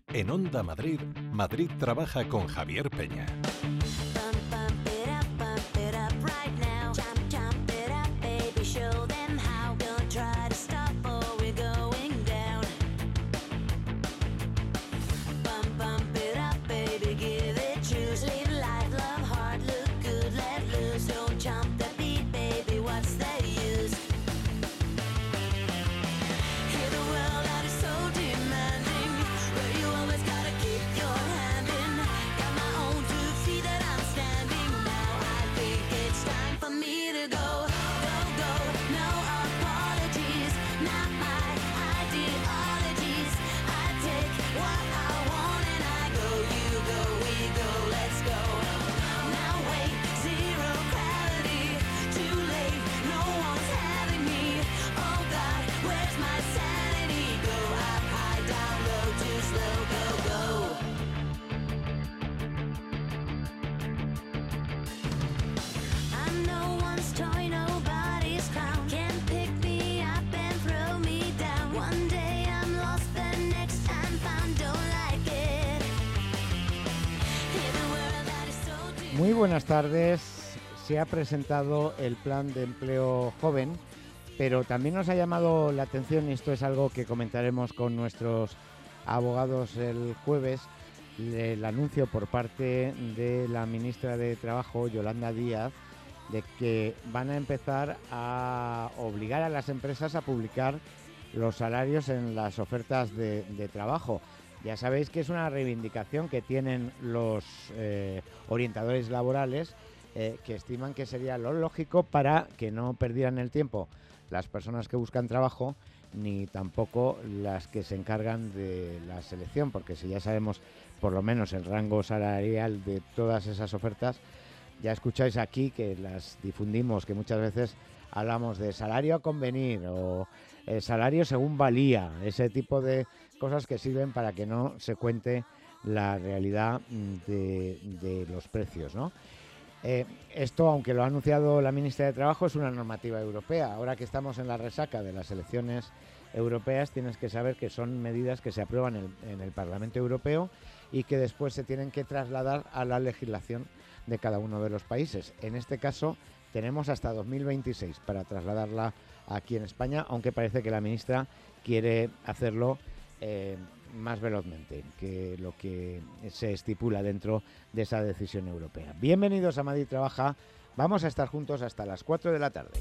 En Onda Madrid, Madrid trabaja con Javier Peña. Muy buenas tardes. Se ha presentado el plan de empleo joven, pero también nos ha llamado la atención, y esto es algo que comentaremos con nuestros abogados el jueves, el anuncio por parte de la ministra de Trabajo, Yolanda Díaz, de que van a empezar a obligar a las empresas a publicar los salarios en las ofertas de trabajo. Ya sabéis que es una reivindicación que tienen los orientadores laborales, que estiman que sería lo lógico para que no perdieran el tiempo las personas que buscan trabajo, ni tampoco las que se encargan de la selección, porque si ya sabemos por lo menos el rango salarial de todas esas ofertas, ya escucháis aquí que las difundimos, que muchas veces hablamos de salario a convenir o salario según valía, ese tipo de cosas que sirven para que no se cuente la realidad de los precios, ¿no? Esto, aunque lo ha anunciado la ministra de Trabajo, es una normativa europea. Ahora que estamos en la resaca de las elecciones europeas, tienes que saber que son medidas que se aprueban en el Parlamento Europeo y que después se tienen que trasladar a la legislación de cada uno de los países. En este caso, tenemos hasta 2026 para trasladarla aquí en España, aunque parece que la ministra quiere hacerlo más velozmente que lo que se estipula dentro de esa decisión europea. Bienvenidos a Madrid Trabaja. Vamos a estar juntos hasta las 4 de la tarde.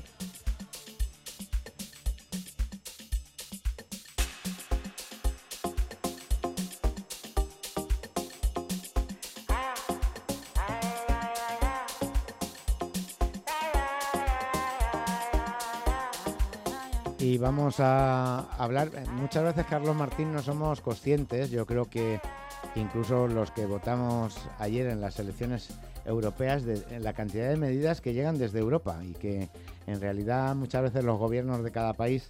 Y vamos a hablar, muchas veces Carlos Martín no somos conscientes, yo creo que incluso los que votamos ayer en las elecciones europeas, de la cantidad de medidas que llegan desde Europa y que en realidad muchas veces los gobiernos de cada país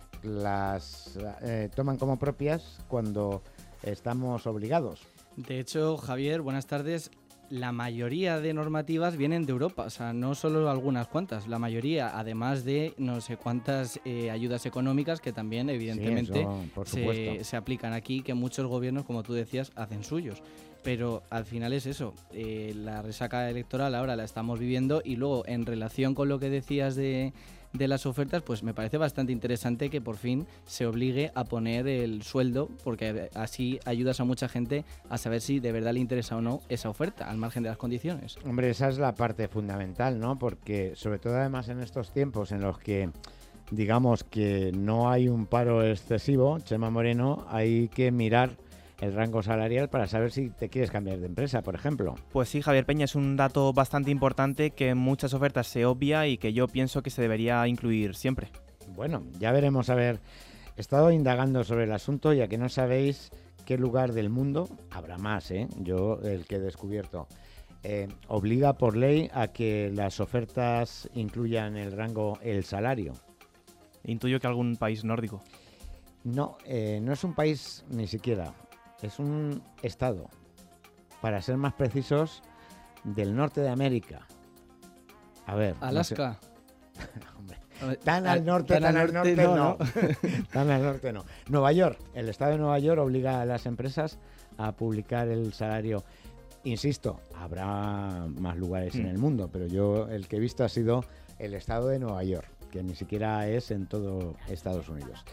las toman como propias cuando estamos obligados. De hecho, Javier, buenas tardes. La mayoría de normativas vienen de Europa, o sea, no solo algunas cuantas, la mayoría, además de no sé cuántas ayudas económicas que también, evidentemente, sí, eso, por supuesto, se aplican aquí, que muchos gobiernos, como tú decías, hacen suyos. Pero al final es eso, la resaca electoral ahora la estamos viviendo y luego, en relación con lo que decías de las ofertas, pues me parece bastante interesante que por fin se obligue a poner el sueldo, porque así ayudas a mucha gente a saber si de verdad le interesa o no esa oferta, al margen de las condiciones. Hombre, esa es la parte fundamental, ¿no? Porque sobre todo además en estos tiempos en los que digamos que no hay un paro excesivo, Chema Moreno, hay que mirar el rango salarial para saber si te quieres cambiar de empresa, por ejemplo. Pues sí, Javier Peña, es un dato bastante importante que en muchas ofertas se obvia y que yo pienso que se debería incluir siempre. Bueno, ya veremos. A ver, he estado indagando sobre el asunto, ya que no sabéis qué lugar del mundo, habrá más, yo el que he descubierto, obliga por ley a que las ofertas incluyan el rango, el salario. Intuyo que algún país nórdico. No, no es un país ni siquiera. Es un estado, para ser más precisos, del norte de América. A ver. Alaska. No sé. Hombre, Tan al norte, tan al norte no. Tan al norte no. Nueva York, el estado de Nueva York obliga a las empresas a publicar el salario. Insisto, habrá más lugares en el mundo, pero yo el que he visto ha sido el estado de Nueva York, que ni siquiera es en todo Estados Unidos.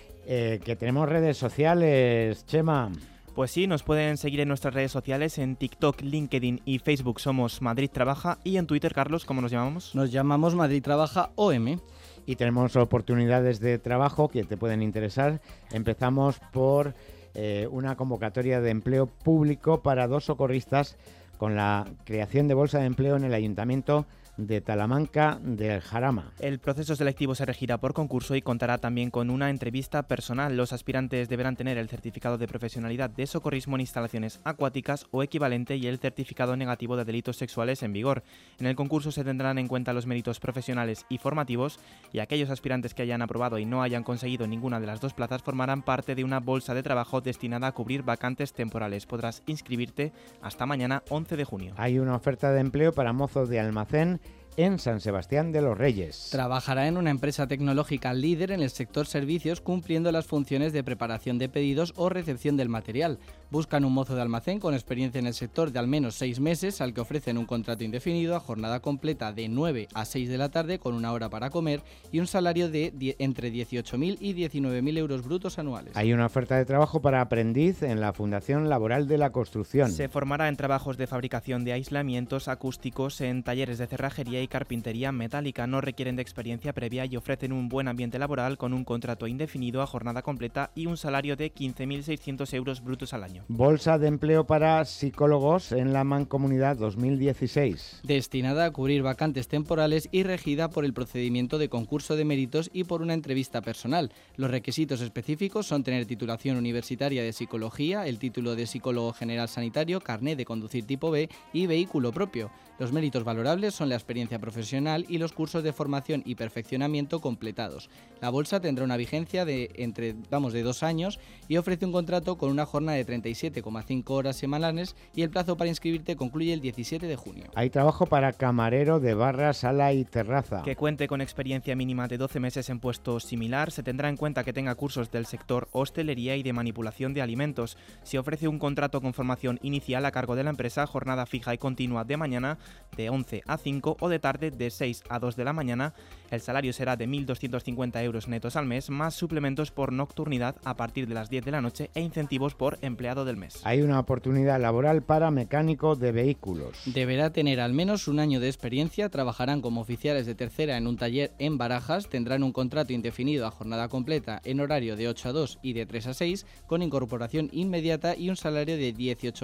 Que tenemos redes sociales, Chema. Pues sí, nos pueden seguir en nuestras redes sociales, en TikTok, LinkedIn y Facebook somos Madrid Trabaja, y en Twitter, Carlos, ¿cómo nos llamamos? Nos llamamos Madrid Trabaja OM. Y tenemos oportunidades de trabajo que te pueden interesar. Empezamos por una convocatoria de empleo público para 2 socorristas con la creación de bolsa de empleo en el Ayuntamiento de Talamanca del Jarama. El proceso selectivo se regirá por concurso y contará también con una entrevista personal. Los aspirantes deberán tener el certificado de profesionalidad de socorrismo en instalaciones acuáticas o equivalente y el certificado negativo de delitos sexuales en vigor. En el concurso se tendrán en cuenta los méritos profesionales y formativos, y aquellos aspirantes que hayan aprobado y no hayan conseguido ninguna de las 2 plazas formarán parte de una bolsa de trabajo destinada a cubrir vacantes temporales. Podrás inscribirte hasta mañana 11 de junio. Hay una oferta de empleo para mozos de almacén en San Sebastián de los Reyes. Trabajará en una empresa tecnológica líder en el sector servicios, cumpliendo las funciones de preparación de pedidos o recepción del material. Buscan un mozo de almacén con experiencia en el sector de al menos 6 meses, al que ofrecen un contrato indefinido a jornada completa de 9 a 6 de la tarde con 1 hora para comer y un salario de entre 18.000 y 19.000 euros brutos anuales. Hay una oferta de trabajo para aprendiz en la Fundación Laboral de la Construcción. Se formará en trabajos de fabricación de aislamientos acústicos, en talleres de cerrajería y carpintería metálica. No requieren de experiencia previa y ofrecen un buen ambiente laboral con un contrato indefinido a jornada completa y un salario de 15.600 euros brutos al año. Bolsa de empleo para psicólogos en la Mancomunidad 2016. Destinada a cubrir vacantes temporales y regida por el procedimiento de concurso de méritos y por una entrevista personal. Los requisitos específicos son tener titulación universitaria de psicología, el título de psicólogo general sanitario, carné de conducir tipo B y vehículo propio. Los méritos valorables son la experiencia profesional y los cursos de formación y perfeccionamiento completados. La bolsa tendrá una vigencia de 2 años y ofrece un contrato con una jornada de 37,5 horas semanales, y el plazo para inscribirte concluye el 17 de junio. Hay trabajo para camarero de barra, sala y terraza. Que cuente con experiencia mínima de 12 meses en puesto similar. Se tendrá en cuenta que tenga cursos del sector hostelería y de manipulación de alimentos. Se ofrece un contrato con formación inicial a cargo de la empresa, jornada fija y continua de mañana de 11 a 5 o de tarde de 6 a 2 de la mañana. El salario será de 1.250 euros netos al mes, más suplementos por nocturnidad a partir de las 10 de la noche e incentivos por empleado del mes. Hay una oportunidad laboral para mecánico de vehículos. Deberá tener al menos 1 año de experiencia. Trabajarán como oficiales de tercera en un taller en Barajas. Tendrán un contrato indefinido a jornada completa en horario de 8 a 2 y de 3 a 6, con incorporación inmediata y un salario de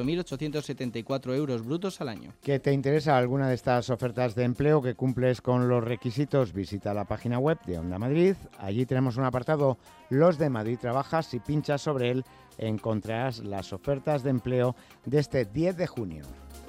18.874 euros brutos al año. ¿Que te interesa alguna de estas ofertas de empleo que cumples con los requisitos? Visita la página web de Onda Madrid. Allí tenemos un apartado, Los de Madrid Trabaja. Si pinchas sobre él, encontrarás las ofertas de empleo de este 10 de junio.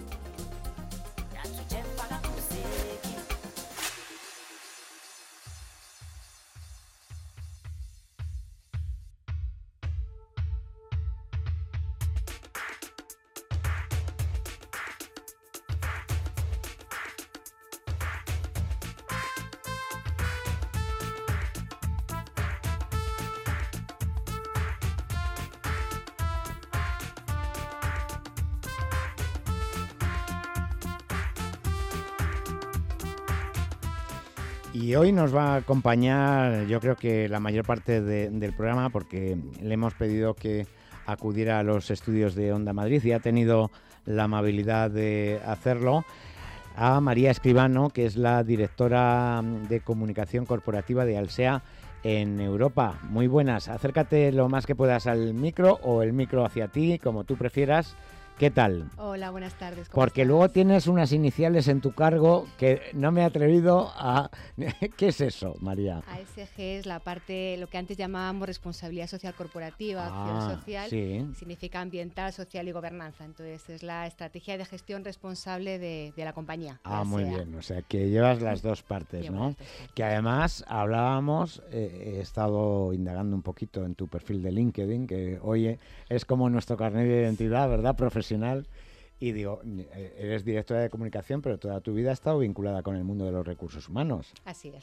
Y hoy nos va a acompañar, yo creo que la mayor parte del programa, porque le hemos pedido que acudiera a los estudios de Onda Madrid y ha tenido la amabilidad de hacerlo, a María Escribano, que es la directora de comunicación corporativa de Alsea en Europa. Muy buenas, acércate lo más que puedas al micro o el micro hacia ti, como tú prefieras. ¿Qué tal? Hola, buenas tardes. Porque estás? luego tienes unas iniciales en tu cargo que no me he atrevido a... ¿Qué es eso, María? ASG es la parte, lo que antes llamábamos responsabilidad social corporativa, acción social, sí. Significa ambiental, social y gobernanza. Entonces es la estrategia de gestión responsable de la compañía. Muy bien, o sea que llevas las dos partes, ¿no? Que además hablábamos, he estado indagando un poquito en tu perfil de LinkedIn, que hoy es como nuestro carnet de identidad, ¿verdad? Profesional. Y digo, eres directora de comunicación, pero toda tu vida ha estado vinculada con el mundo de los recursos humanos. Así es.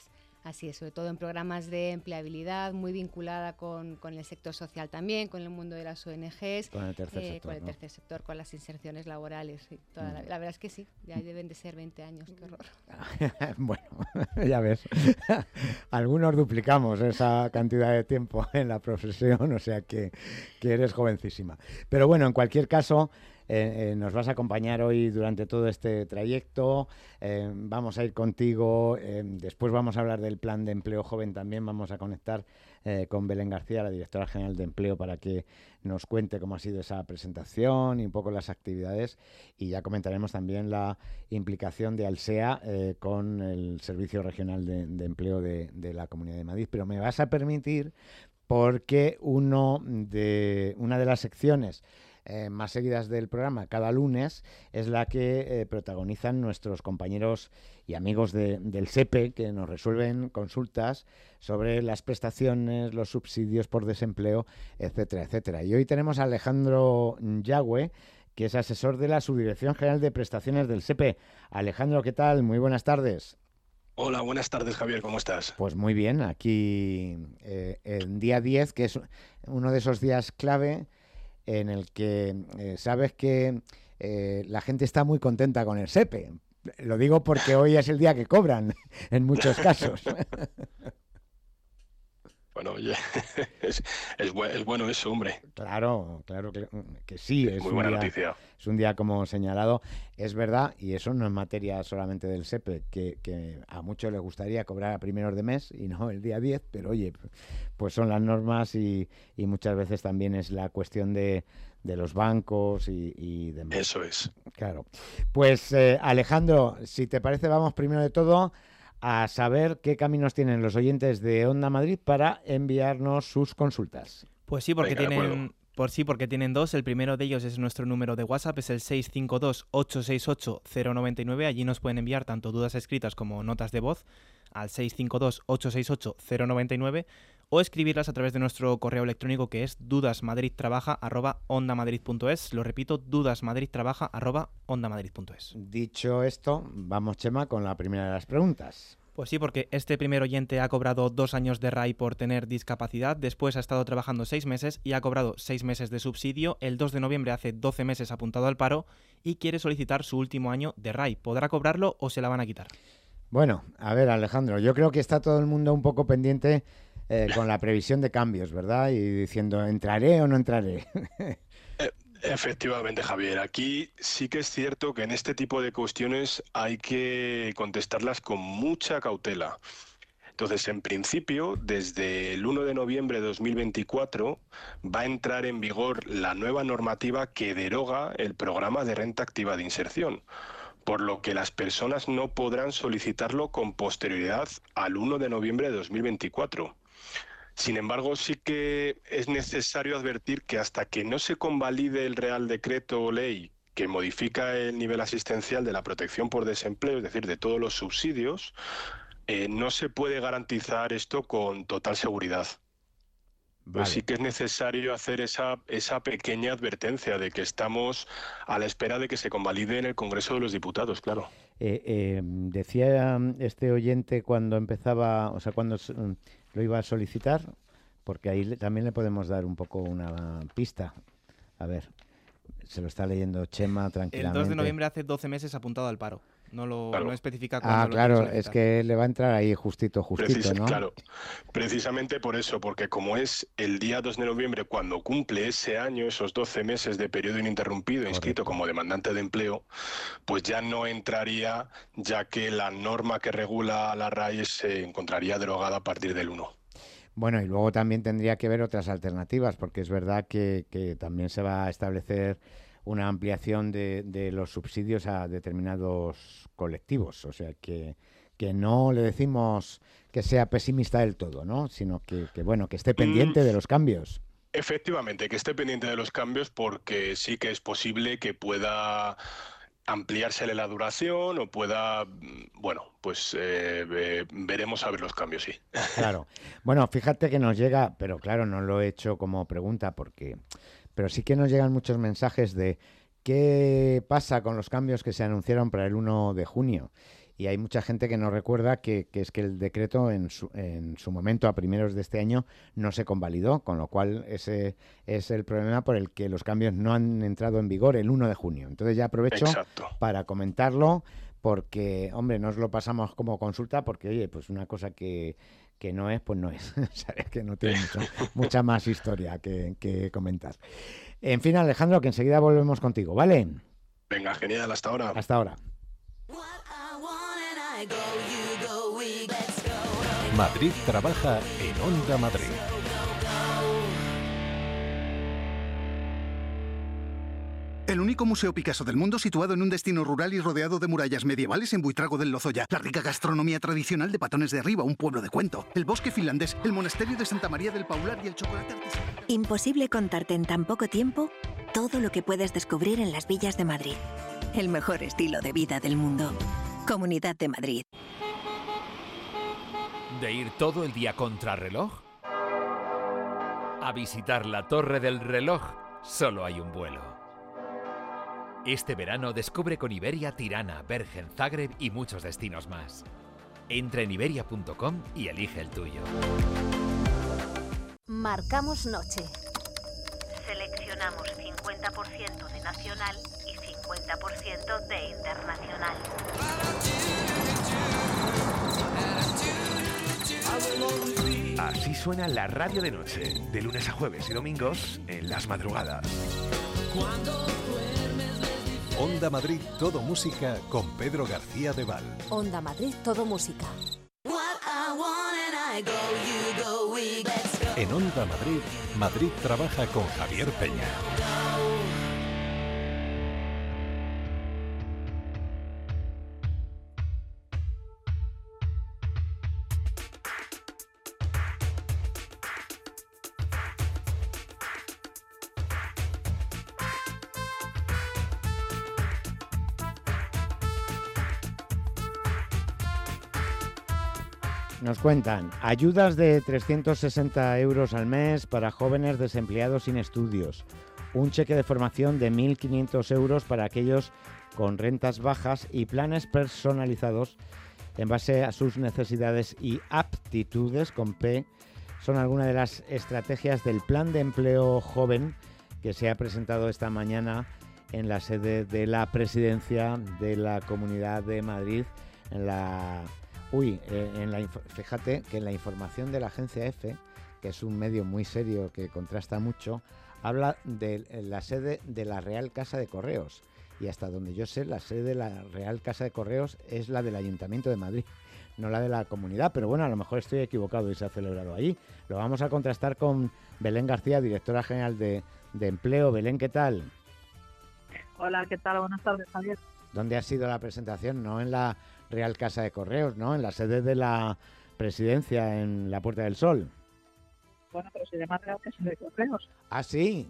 Así es, sobre todo en programas de empleabilidad, muy vinculada con el sector social también, con el mundo de las ONGs, con el tercer sector, con el ¿no? tercer sector, con las inserciones laborales. Sí, la verdad es que sí, ya deben de ser 20 años, qué horror. Bueno, ya ves, algunos duplicamos esa cantidad de tiempo en la profesión, o sea que eres jovencísima. Pero bueno, en cualquier caso, nos vas a acompañar hoy durante todo este trayecto, vamos a ir contigo, después vamos a hablar del plan de empleo joven también, vamos a conectar con Belén García, la directora general de empleo, para que nos cuente cómo ha sido esa presentación y un poco las actividades, y ya comentaremos también la implicación de Alsea con el Servicio Regional de Empleo de la Comunidad de Madrid. Pero me vas a permitir, porque una de las secciones más seguidas del programa cada lunes es la que protagonizan nuestros compañeros y amigos del SEPE, que nos resuelven consultas sobre las prestaciones, los subsidios por desempleo, etcétera, etcétera. Y hoy tenemos a Alejandro Yagüe, que es asesor de la Subdirección General de Prestaciones del SEPE. Alejandro, ¿qué tal? Muy buenas tardes. Hola, buenas tardes, Javier, ¿cómo estás? Pues muy bien, aquí el día 10, que es uno de esos días clave en el que sabes que la gente está muy contenta con el SEPE. Lo digo porque hoy es el día que cobran, en muchos casos. Bueno, oye, es bueno eso, hombre. Claro que sí. Es muy buena noticia. Es un día como señalado. Es verdad, y eso no es materia solamente del SEPE, que a muchos les gustaría cobrar a primeros de mes y no el día 10, pero oye, pues son las normas y muchas veces también es la cuestión de los bancos y demás. Eso es. Claro. Pues Alejandro, si te parece, vamos primero de todo a saber qué caminos tienen los oyentes de Onda Madrid para enviarnos sus consultas. Pues sí, porque tienen dos. El primero de ellos es nuestro número de WhatsApp, es el 652-868-099. Allí nos pueden enviar tanto dudas escritas como notas de voz al 652-868-099 o escribirlas a través de nuestro correo electrónico, que es dudasmadridtrabaja@ondamadrid.es. Lo repito, dudasmadridtrabaja@ondamadrid.es. Dicho esto, vamos, Chema, con la primera de las preguntas. Pues sí, porque este primer oyente ha cobrado 2 años de RAI por tener discapacidad, después ha estado trabajando 6 meses y ha cobrado 6 meses de subsidio. El 2 de noviembre hace 12 meses apuntado al paro y quiere solicitar su último año de RAI. ¿Podrá cobrarlo o se la van a quitar? Bueno, a ver, Alejandro, yo creo que está todo el mundo un poco pendiente con la previsión de cambios, ¿verdad? Y diciendo, ¿entraré o no entraré? Efectivamente, Javier. Aquí sí que es cierto que en este tipo de cuestiones hay que contestarlas con mucha cautela. Entonces, en principio, desde el 1 de noviembre de 2024 va a entrar en vigor la nueva normativa que deroga el programa de renta activa de inserción, por lo que las personas no podrán solicitarlo con posterioridad al 1 de noviembre de 2024. Sin embargo, sí que es necesario advertir que hasta que no se convalide el Real Decreto o Ley que modifica el nivel asistencial de la protección por desempleo, es decir, de todos los subsidios, no se puede garantizar esto con total seguridad. Vale. Pues sí que es necesario hacer esa pequeña advertencia de que estamos a la espera de que se convalide en el Congreso de los Diputados, claro. Decía este oyente cuando empezaba, o sea, cuando lo iba a solicitar, porque ahí también le podemos dar un poco una pista. A ver, se lo está leyendo Chema tranquilamente. El 2 de noviembre hace 12 meses apuntado al paro. No especifica cuándo. Ah, claro, es que le va a entrar ahí justito, ¿no? Claro, precisamente por eso, porque como es el día 2 de noviembre cuando cumple ese año, esos 12 meses de periodo ininterrumpido, correcto, inscrito como demandante de empleo, pues ya no entraría, ya que la norma que regula la RAI se encontraría derogada a partir del 1. Bueno, y luego también tendría que haber otras alternativas, porque es verdad que también se va a establecer una ampliación de los subsidios a determinados colectivos. O sea, que no le decimos que sea pesimista del todo, ¿no? Sino que esté pendiente de los cambios. Efectivamente, que esté pendiente de los cambios, porque sí que es posible que pueda ampliársele la duración o pueda, veremos a ver los cambios, sí. Claro. Bueno, fíjate que nos llega, pero claro, no lo he hecho como pregunta pero sí que nos llegan muchos mensajes de qué pasa con los cambios que se anunciaron para el 1 de junio. y hay mucha gente que no recuerda que es que el decreto en su momento, a primeros de este año, no se convalidó, con lo cual ese es el problema por el que los cambios no han entrado en vigor el 1 de junio. Entonces ya aprovecho para comentarlo, porque, hombre, nos lo pasamos como consulta, porque, oye, pues una cosa que no es, pues no es. Sabes que no tiene mucha más historia que comentar. En fin, Alejandro, que enseguida volvemos contigo, ¿vale? Venga, genial, hasta ahora. Hasta ahora. Madrid trabaja en Onda Madrid. El único museo Picasso del mundo situado en un destino rural y rodeado de murallas medievales en Buitrago del Lozoya. La rica gastronomía tradicional de Patones de Arriba, un pueblo de cuento. El bosque finlandés, el monasterio de Santa María del Paular y el chocolate artesanal. Imposible contarte en tan poco tiempo todo lo que puedes descubrir en las villas de Madrid. El mejor estilo de vida del mundo. Comunidad de Madrid. ¿De ir todo el día contrarreloj? A visitar la Torre del Reloj solo hay un vuelo. Este verano descubre con Iberia Tirana, Bergen, Zagreb y muchos destinos más. Entra en iberia.com y elige el tuyo. Marcamos noche. Seleccionamos 50% de nacional y 50% de internacional. Así suena la radio de noche, de lunes a jueves y domingos en las madrugadas. Onda Madrid, todo música con Pedro García de Val. Onda Madrid, todo música. En Onda Madrid, Madrid trabaja con Javier Peña. Nos cuentan, ayudas de 360 euros al mes para jóvenes desempleados sin estudios, un cheque de formación de 1.500 euros para aquellos con rentas bajas y planes personalizados en base a sus necesidades y aptitudes, con P, son algunas de las estrategias del Plan de Empleo Joven que se ha presentado esta mañana en la sede de la Presidencia de la Comunidad de Madrid, fíjate que en la información de la agencia EFE, que es un medio muy serio que contrasta mucho, habla de la sede de la Real Casa de Correos. Y hasta donde yo sé, la sede de la Real Casa de Correos es la del Ayuntamiento de Madrid, no la de la comunidad. Pero bueno, a lo mejor estoy equivocado y se ha celebrado allí. Lo vamos a contrastar con Belén García, directora general de Empleo. Belén, ¿qué tal? Hola, ¿qué tal? Buenas tardes, Javier. ¿Dónde ha sido la presentación? No en la Real Casa de Correos, ¿no? En la sede de la Presidencia, en la Puerta del Sol. Bueno, pero se llama Real Casa de Correos. ¿Ah, sí?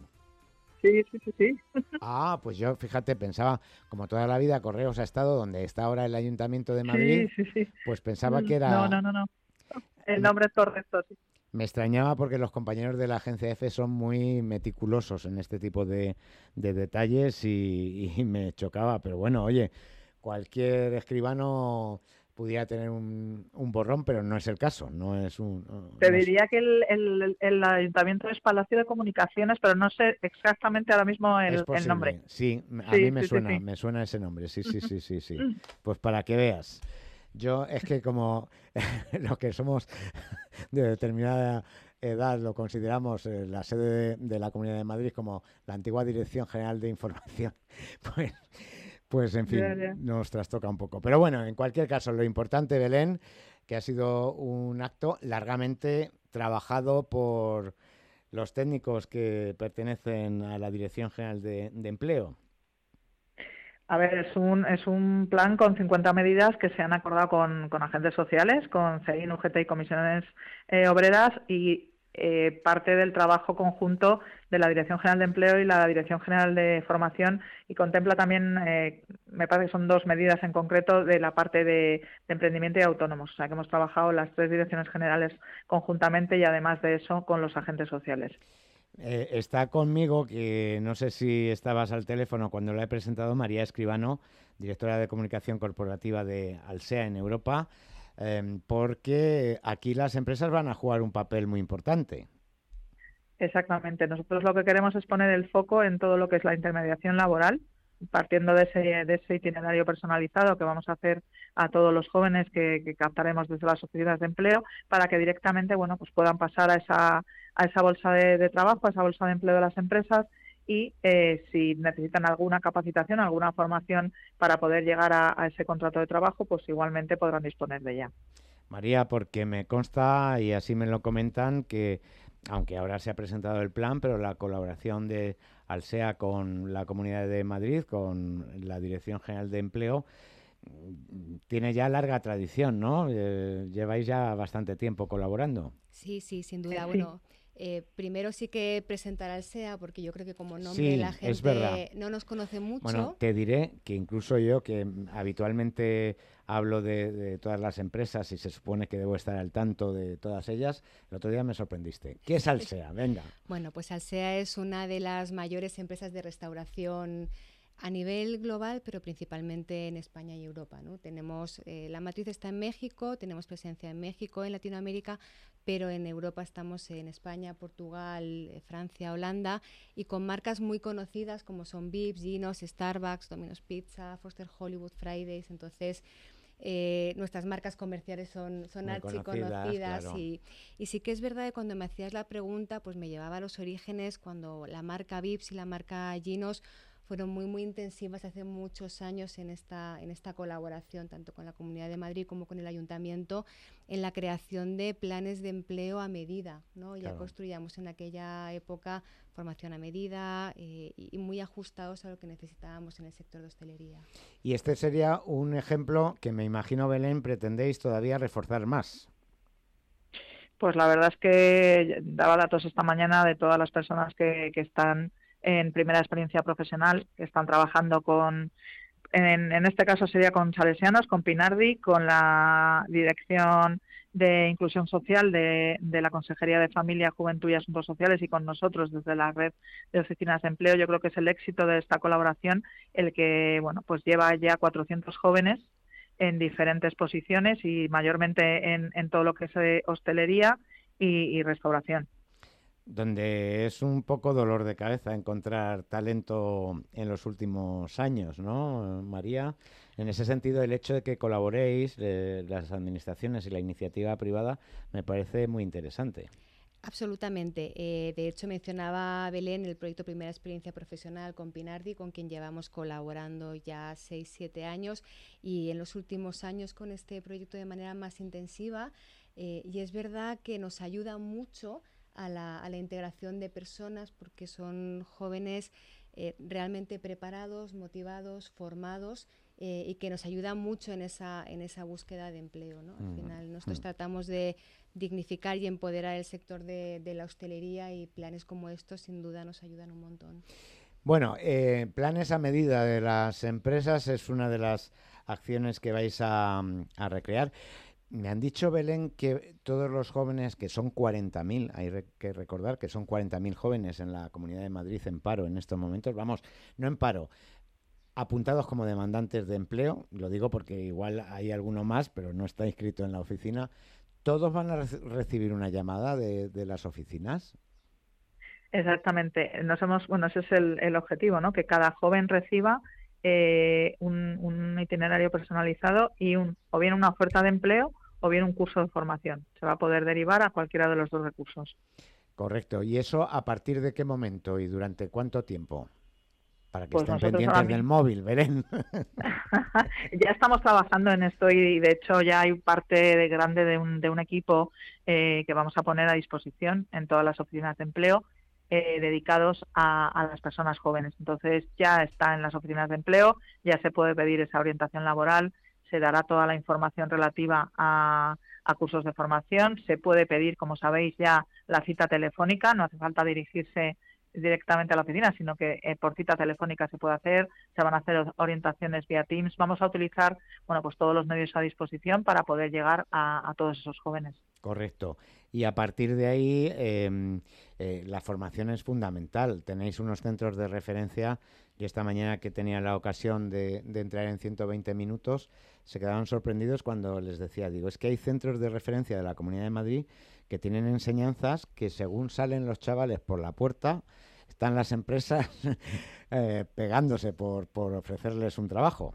Sí. Ah, pues yo, fíjate, pensaba, como toda la vida Correos ha estado donde está ahora el Ayuntamiento de Madrid, sí. Pues pensaba que era... No. El nombre es correcto, sí. Me extrañaba porque los compañeros de la agencia EFE son muy meticulosos en este tipo de detalles y me chocaba. Pero bueno, oye, cualquier escribano pudiera tener un borrón, pero no es el caso. Te diría que el ayuntamiento es Palacio de Comunicaciones, pero no sé exactamente ahora mismo el nombre. Sí, a mí me suena ese nombre, sí. Pues para que veas. Yo es que como los que somos de determinada edad lo consideramos la sede de la Comunidad de Madrid como la antigua Dirección General de Información, pues en fin, nos trastoca un poco. Pero bueno, en cualquier caso, lo importante, Belén, que ha sido un acto largamente trabajado por los técnicos que pertenecen a la Dirección General de Empleo. A ver, es un plan con 50 medidas que se han acordado con agentes sociales, con CEIN, UGT y comisiones obreras y parte del trabajo conjunto de la Dirección General de Empleo y la Dirección General de Formación, y contempla también, me parece que son 2 medidas en concreto de la parte de emprendimiento y autónomos. O sea, que hemos trabajado las 3 direcciones generales conjuntamente y además de eso con los agentes sociales. Está conmigo, que no sé si estabas al teléfono cuando la he presentado, María Escribano, directora de comunicación corporativa de Alsea en Europa, porque aquí las empresas van a jugar un papel muy importante. Exactamente. Nosotros lo que queremos es poner el foco en todo lo que es la intermediación laboral, partiendo de ese itinerario personalizado que vamos a hacer a todos los jóvenes que captaremos desde las oficinas de empleo, para que directamente, bueno, pues puedan pasar a esa bolsa de trabajo, a esa bolsa de empleo de las empresas, y si necesitan alguna capacitación, alguna formación para poder llegar a ese contrato de trabajo, pues igualmente podrán disponer de ella. María, porque me consta, y así me lo comentan, que aunque ahora se ha presentado el plan, pero la colaboración de Alsea con la Comunidad de Madrid, con la Dirección General de Empleo, tiene ya larga tradición, ¿no? Lleváis ya bastante tiempo colaborando. Sí, sin duda. Sí. Bueno, primero sí que presentar Alsea, porque yo creo que como nombre Sí, la es verdad. gente no nos conoce mucho. Bueno, te diré que incluso yo, que habitualmente hablo de todas las empresas y se supone que debo estar al tanto de todas ellas, el otro día me sorprendiste. ¿Qué es Alsea? Venga. Bueno, pues Alsea es una de las mayores empresas de restauración a nivel global, pero principalmente en España y Europa, ¿no? Tenemos, la matriz está en México, tenemos presencia en México, en Latinoamérica, pero en Europa estamos en España, Portugal, Francia, Holanda, y con marcas muy conocidas como son Vips, Ginos, Starbucks, Domino's Pizza, Foster Hollywood, Fridays. Entonces, nuestras marcas comerciales son archiconocidas, claro. y sí que es verdad que cuando me hacías la pregunta, pues me llevaba a los orígenes, cuando la marca Vips y la marca Ginos fueron muy intensivas hace muchos años en esta colaboración, tanto con la Comunidad de Madrid como con el Ayuntamiento, en la creación de planes de empleo a medida, ¿no? Ya construíamos en aquella época formación a medida, y muy ajustados a lo que necesitábamos en el sector de hostelería. Y este sería un ejemplo que me imagino, Belén, pretendéis todavía reforzar más. Pues la verdad es que daba datos esta mañana de todas las personas que están en primera experiencia profesional, que están trabajando en este caso sería con Salesianos, con Pinardi, con la Dirección de Inclusión Social de la Consejería de Familia, Juventud y Asuntos Sociales, y con nosotros desde la red de oficinas de empleo. Yo creo que es el éxito de esta colaboración el que, bueno, pues lleva ya 400 jóvenes en diferentes posiciones, y mayormente en todo lo que es hostelería y restauración. Donde es un poco dolor de cabeza encontrar talento en los últimos años, ¿no, María? En ese sentido, el hecho de que colaboréis, las administraciones y la iniciativa privada, me parece muy interesante. Absolutamente. De hecho, mencionaba Belén el proyecto Primera Experiencia Profesional con Pinardi, con quien llevamos colaborando ya 6-7 años, y en los últimos años con este proyecto de manera más intensiva, y es verdad que nos ayuda mucho a la integración de personas, porque son jóvenes realmente preparados, motivados, formados, y que nos ayudan mucho en esa búsqueda de empleo, ¿no? Al final nosotros tratamos de dignificar y empoderar el sector de la hostelería, y planes como estos sin duda nos ayudan un montón. Bueno, planes a medida de las empresas es una de las acciones que vais a recrear. Me han dicho, Belén, que todos los jóvenes, que son 40.000, hay que recordar que son 40.000 jóvenes en la Comunidad de Madrid en paro en estos momentos, vamos, no en paro, apuntados como demandantes de empleo, lo digo porque igual hay alguno más, pero no está inscrito en la oficina. ¿Todos van a recibir una llamada de las oficinas? Exactamente. Ese es el objetivo, ¿no? Que cada joven reciba un itinerario personalizado y o bien una oferta de empleo o bien un curso de formación. Se va a poder derivar a cualquiera de los dos recursos. Correcto. ¿Y eso a partir de qué momento y durante cuánto tiempo? Para que Pues estén pendientes del móvil, Belén. Ya estamos trabajando en esto, y de hecho ya hay parte grande de un equipo que vamos a poner a disposición en todas las oficinas de empleo, dedicados a las personas jóvenes. Entonces ya está en las oficinas de empleo, ya se puede pedir esa orientación laboral, se dará toda la información relativa a cursos de formación, se puede pedir, como sabéis, ya la cita telefónica, no hace falta dirigirse directamente a la oficina, sino que por cita telefónica se puede hacer, se van a hacer orientaciones vía Teams. Vamos a utilizar, bueno, pues todos los medios a disposición para poder llegar a todos esos jóvenes. Correcto. Y a partir de ahí, la formación es fundamental. Tenéis unos centros de referencia. Yo esta mañana que tenía la ocasión de entrar en 120 minutos, se quedaron sorprendidos cuando les decía, digo, es que hay centros de referencia de la Comunidad de Madrid que tienen enseñanzas que según salen los chavales por la puerta, están las empresas pegándose por ofrecerles un trabajo.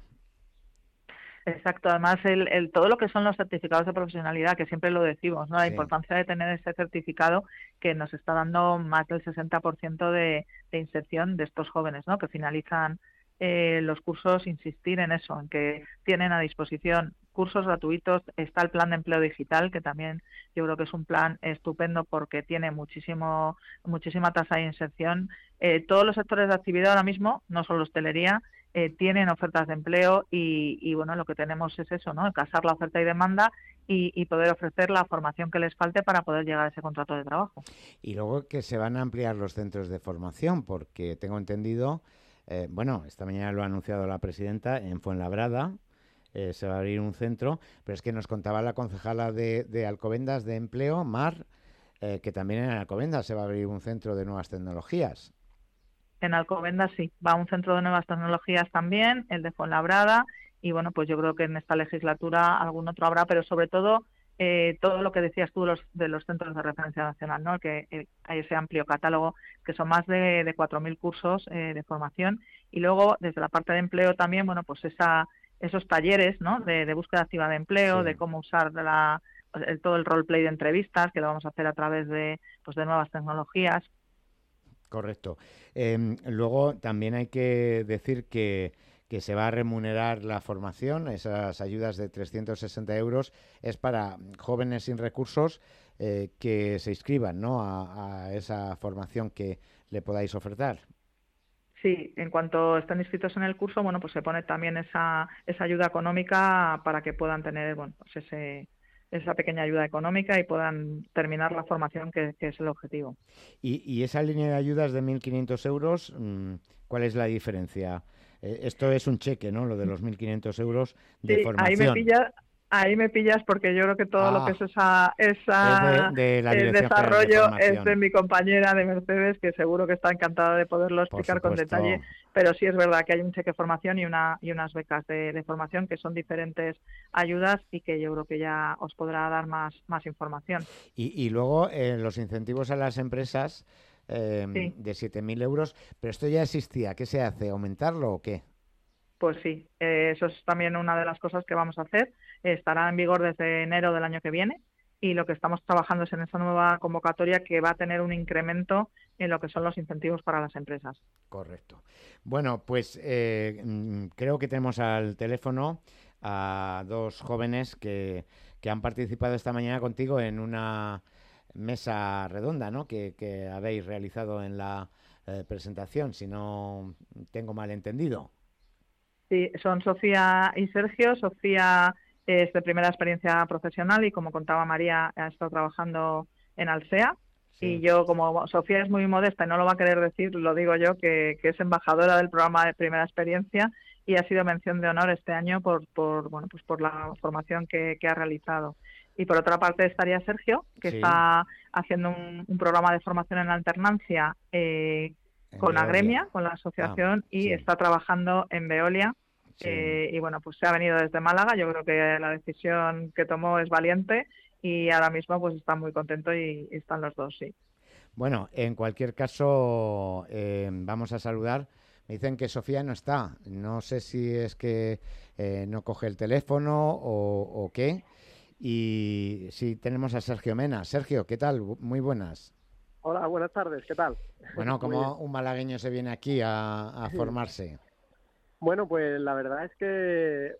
Exacto, además todo lo que son los certificados de profesionalidad, que siempre lo decimos, ¿no? La importancia de tener ese certificado que nos está dando más del 60% de inserción de estos jóvenes, ¿no? Que finalizan los cursos, insistir en eso, en que tienen a disposición cursos gratuitos. Está el plan de empleo digital, que también yo creo que es un plan estupendo porque tiene muchísima tasa de inserción. Todos los sectores de actividad ahora mismo, no solo hostelería, tienen ofertas de empleo y bueno, lo que tenemos es eso, ¿no? Casar la oferta y demanda y poder ofrecer la formación que les falte para poder llegar a ese contrato de trabajo. Y luego que se van a ampliar los centros de formación, porque tengo entendido, bueno, esta mañana lo ha anunciado la presidenta, en Fuenlabrada se va a abrir un centro, pero es que nos contaba la concejala de Alcobendas de Empleo, Mar, que también en Alcobendas se va a abrir un centro de nuevas tecnologías. En Alcobendas sí, va a un centro de nuevas tecnologías también, el de Fuenlabrada, y bueno, pues yo creo que en esta legislatura algún otro habrá, pero sobre todo todo lo que decías tú de los centros de referencia nacional, ¿no? Que hay ese amplio catálogo, que son más de 4.000 cursos de formación, y luego desde la parte de empleo también, bueno, pues esos talleres, ¿no? De búsqueda activa de empleo, de cómo usar todo el roleplay de entrevistas, que lo vamos a hacer a través de nuevas tecnologías. Correcto. Luego también hay que decir que se va a remunerar la formación. Esas ayudas de 360 euros es para jóvenes sin recursos que se inscriban, ¿no? a esa formación que le podáis ofertar. Sí, en cuanto estén inscritos en el curso, bueno, pues se pone también esa ayuda económica para que puedan tener, bueno, pues esa pequeña ayuda económica y puedan terminar la formación que es el objetivo. Y esa línea de ayudas de 1.500 euros, ¿cuál es la diferencia? Esto es un cheque, ¿no? Lo de los 1.500 euros de formación. Ahí me pillas porque yo creo que todo lo que es el desarrollo es de mi compañera de Mercedes, que seguro que está encantada de poderlo explicar con detalle, pero sí es verdad que hay un cheque de formación y unas becas de formación que son diferentes ayudas y que yo creo que ya os podrá dar más información. Y luego los incentivos a las empresas de 7.000 euros, pero esto ya existía. ¿Qué se hace? ¿Aumentarlo o qué? Pues sí, eso es también una de las cosas que vamos a hacer. Estará en vigor desde enero del año que viene y lo que estamos trabajando es en esa nueva convocatoria que va a tener un incremento en lo que son los incentivos para las empresas. Correcto. Bueno, pues creo que tenemos al teléfono a dos jóvenes que han participado esta mañana contigo en una mesa redonda, ¿no? que habéis realizado en la presentación, si no tengo mal entendido. Sí, son Sofía y Sergio. Sofía es de primera experiencia profesional y, como contaba María, ha estado trabajando en Alsea. Sí. Y yo, como Sofía es muy modesta y no lo va a querer decir, lo digo yo, que es embajadora del programa de primera experiencia y ha sido mención de honor este año por la formación que ha realizado. Y por otra parte estaría Sergio, que está haciendo un programa de formación en alternancia con Agremia, con la asociación, y está trabajando en Veolia. Y bueno, pues se ha venido desde Málaga. Yo creo que la decisión que tomó es valiente y ahora mismo pues está muy contento y están los dos, sí. Bueno, en cualquier caso, vamos a saludar. Me dicen que Sofía no está. No sé si es que no coge el teléfono o qué. Y sí, tenemos a Sergio Mena. Sergio, ¿qué tal? Muy buenas. Hola, buenas tardes. ¿Qué tal? Bueno, ¿cómo un malagueño se viene aquí a formarse? Bueno, pues la verdad es que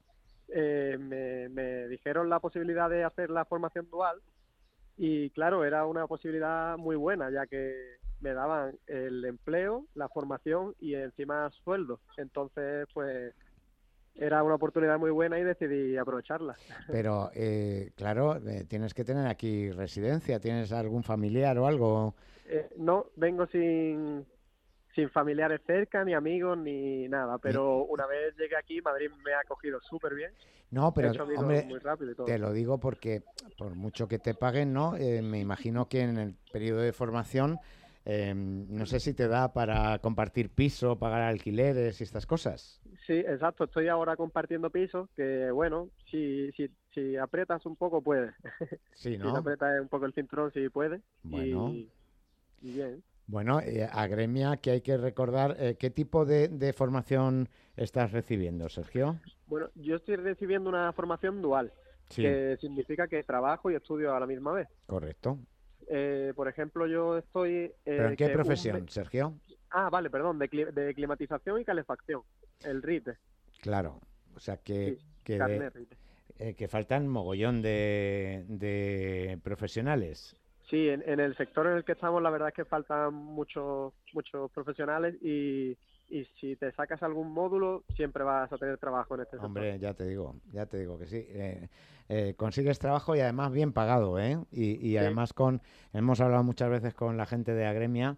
me dijeron la posibilidad de hacer la formación dual y claro, era una posibilidad muy buena, ya que me daban el empleo, la formación y encima sueldo. Entonces, pues era una oportunidad muy buena y decidí aprovecharla. Pero, claro, tienes que tener aquí residencia. ¿Tienes algún familiar o algo? No, vengo sin sin familiares cerca, ni amigos, ni nada. Pero una vez llegué aquí, Madrid me ha acogido súper bien. No, pero He hecho amigos hombre, muy rápido y todo. te lo digo porque por mucho que te paguen, ¿no? Me imagino que en el periodo de formación, no sé si te da para compartir piso, pagar alquileres y estas cosas. Sí, exacto. Estoy ahora compartiendo pisos, que bueno, si aprietas un poco, puedes. Sí, Si ¿no? te aprietas un poco el cinturón, sí puedes. Bueno. Y bien. Bueno, Agremia, que hay que recordar, ¿qué tipo de formación estás recibiendo, Sergio? Bueno, yo estoy recibiendo una formación dual, Sí. que significa que trabajo y estudio a la misma vez. Correcto. Por ejemplo, yo estoy... ¿Pero en qué profesión, Sergio? Vale, perdón, de climatización y calefacción, el RITE. Claro, o sea que, Sí, carnet RITE. que faltan mogollón de profesionales. Sí, en el sector en el que estamos la verdad es que faltan muchos profesionales y si te sacas algún módulo siempre vas a tener trabajo en este sector. Hombre, ya te digo que sí. Consigues trabajo y además bien pagado, ¿eh? Y Sí. además hemos hablado muchas veces con la gente de Agremia,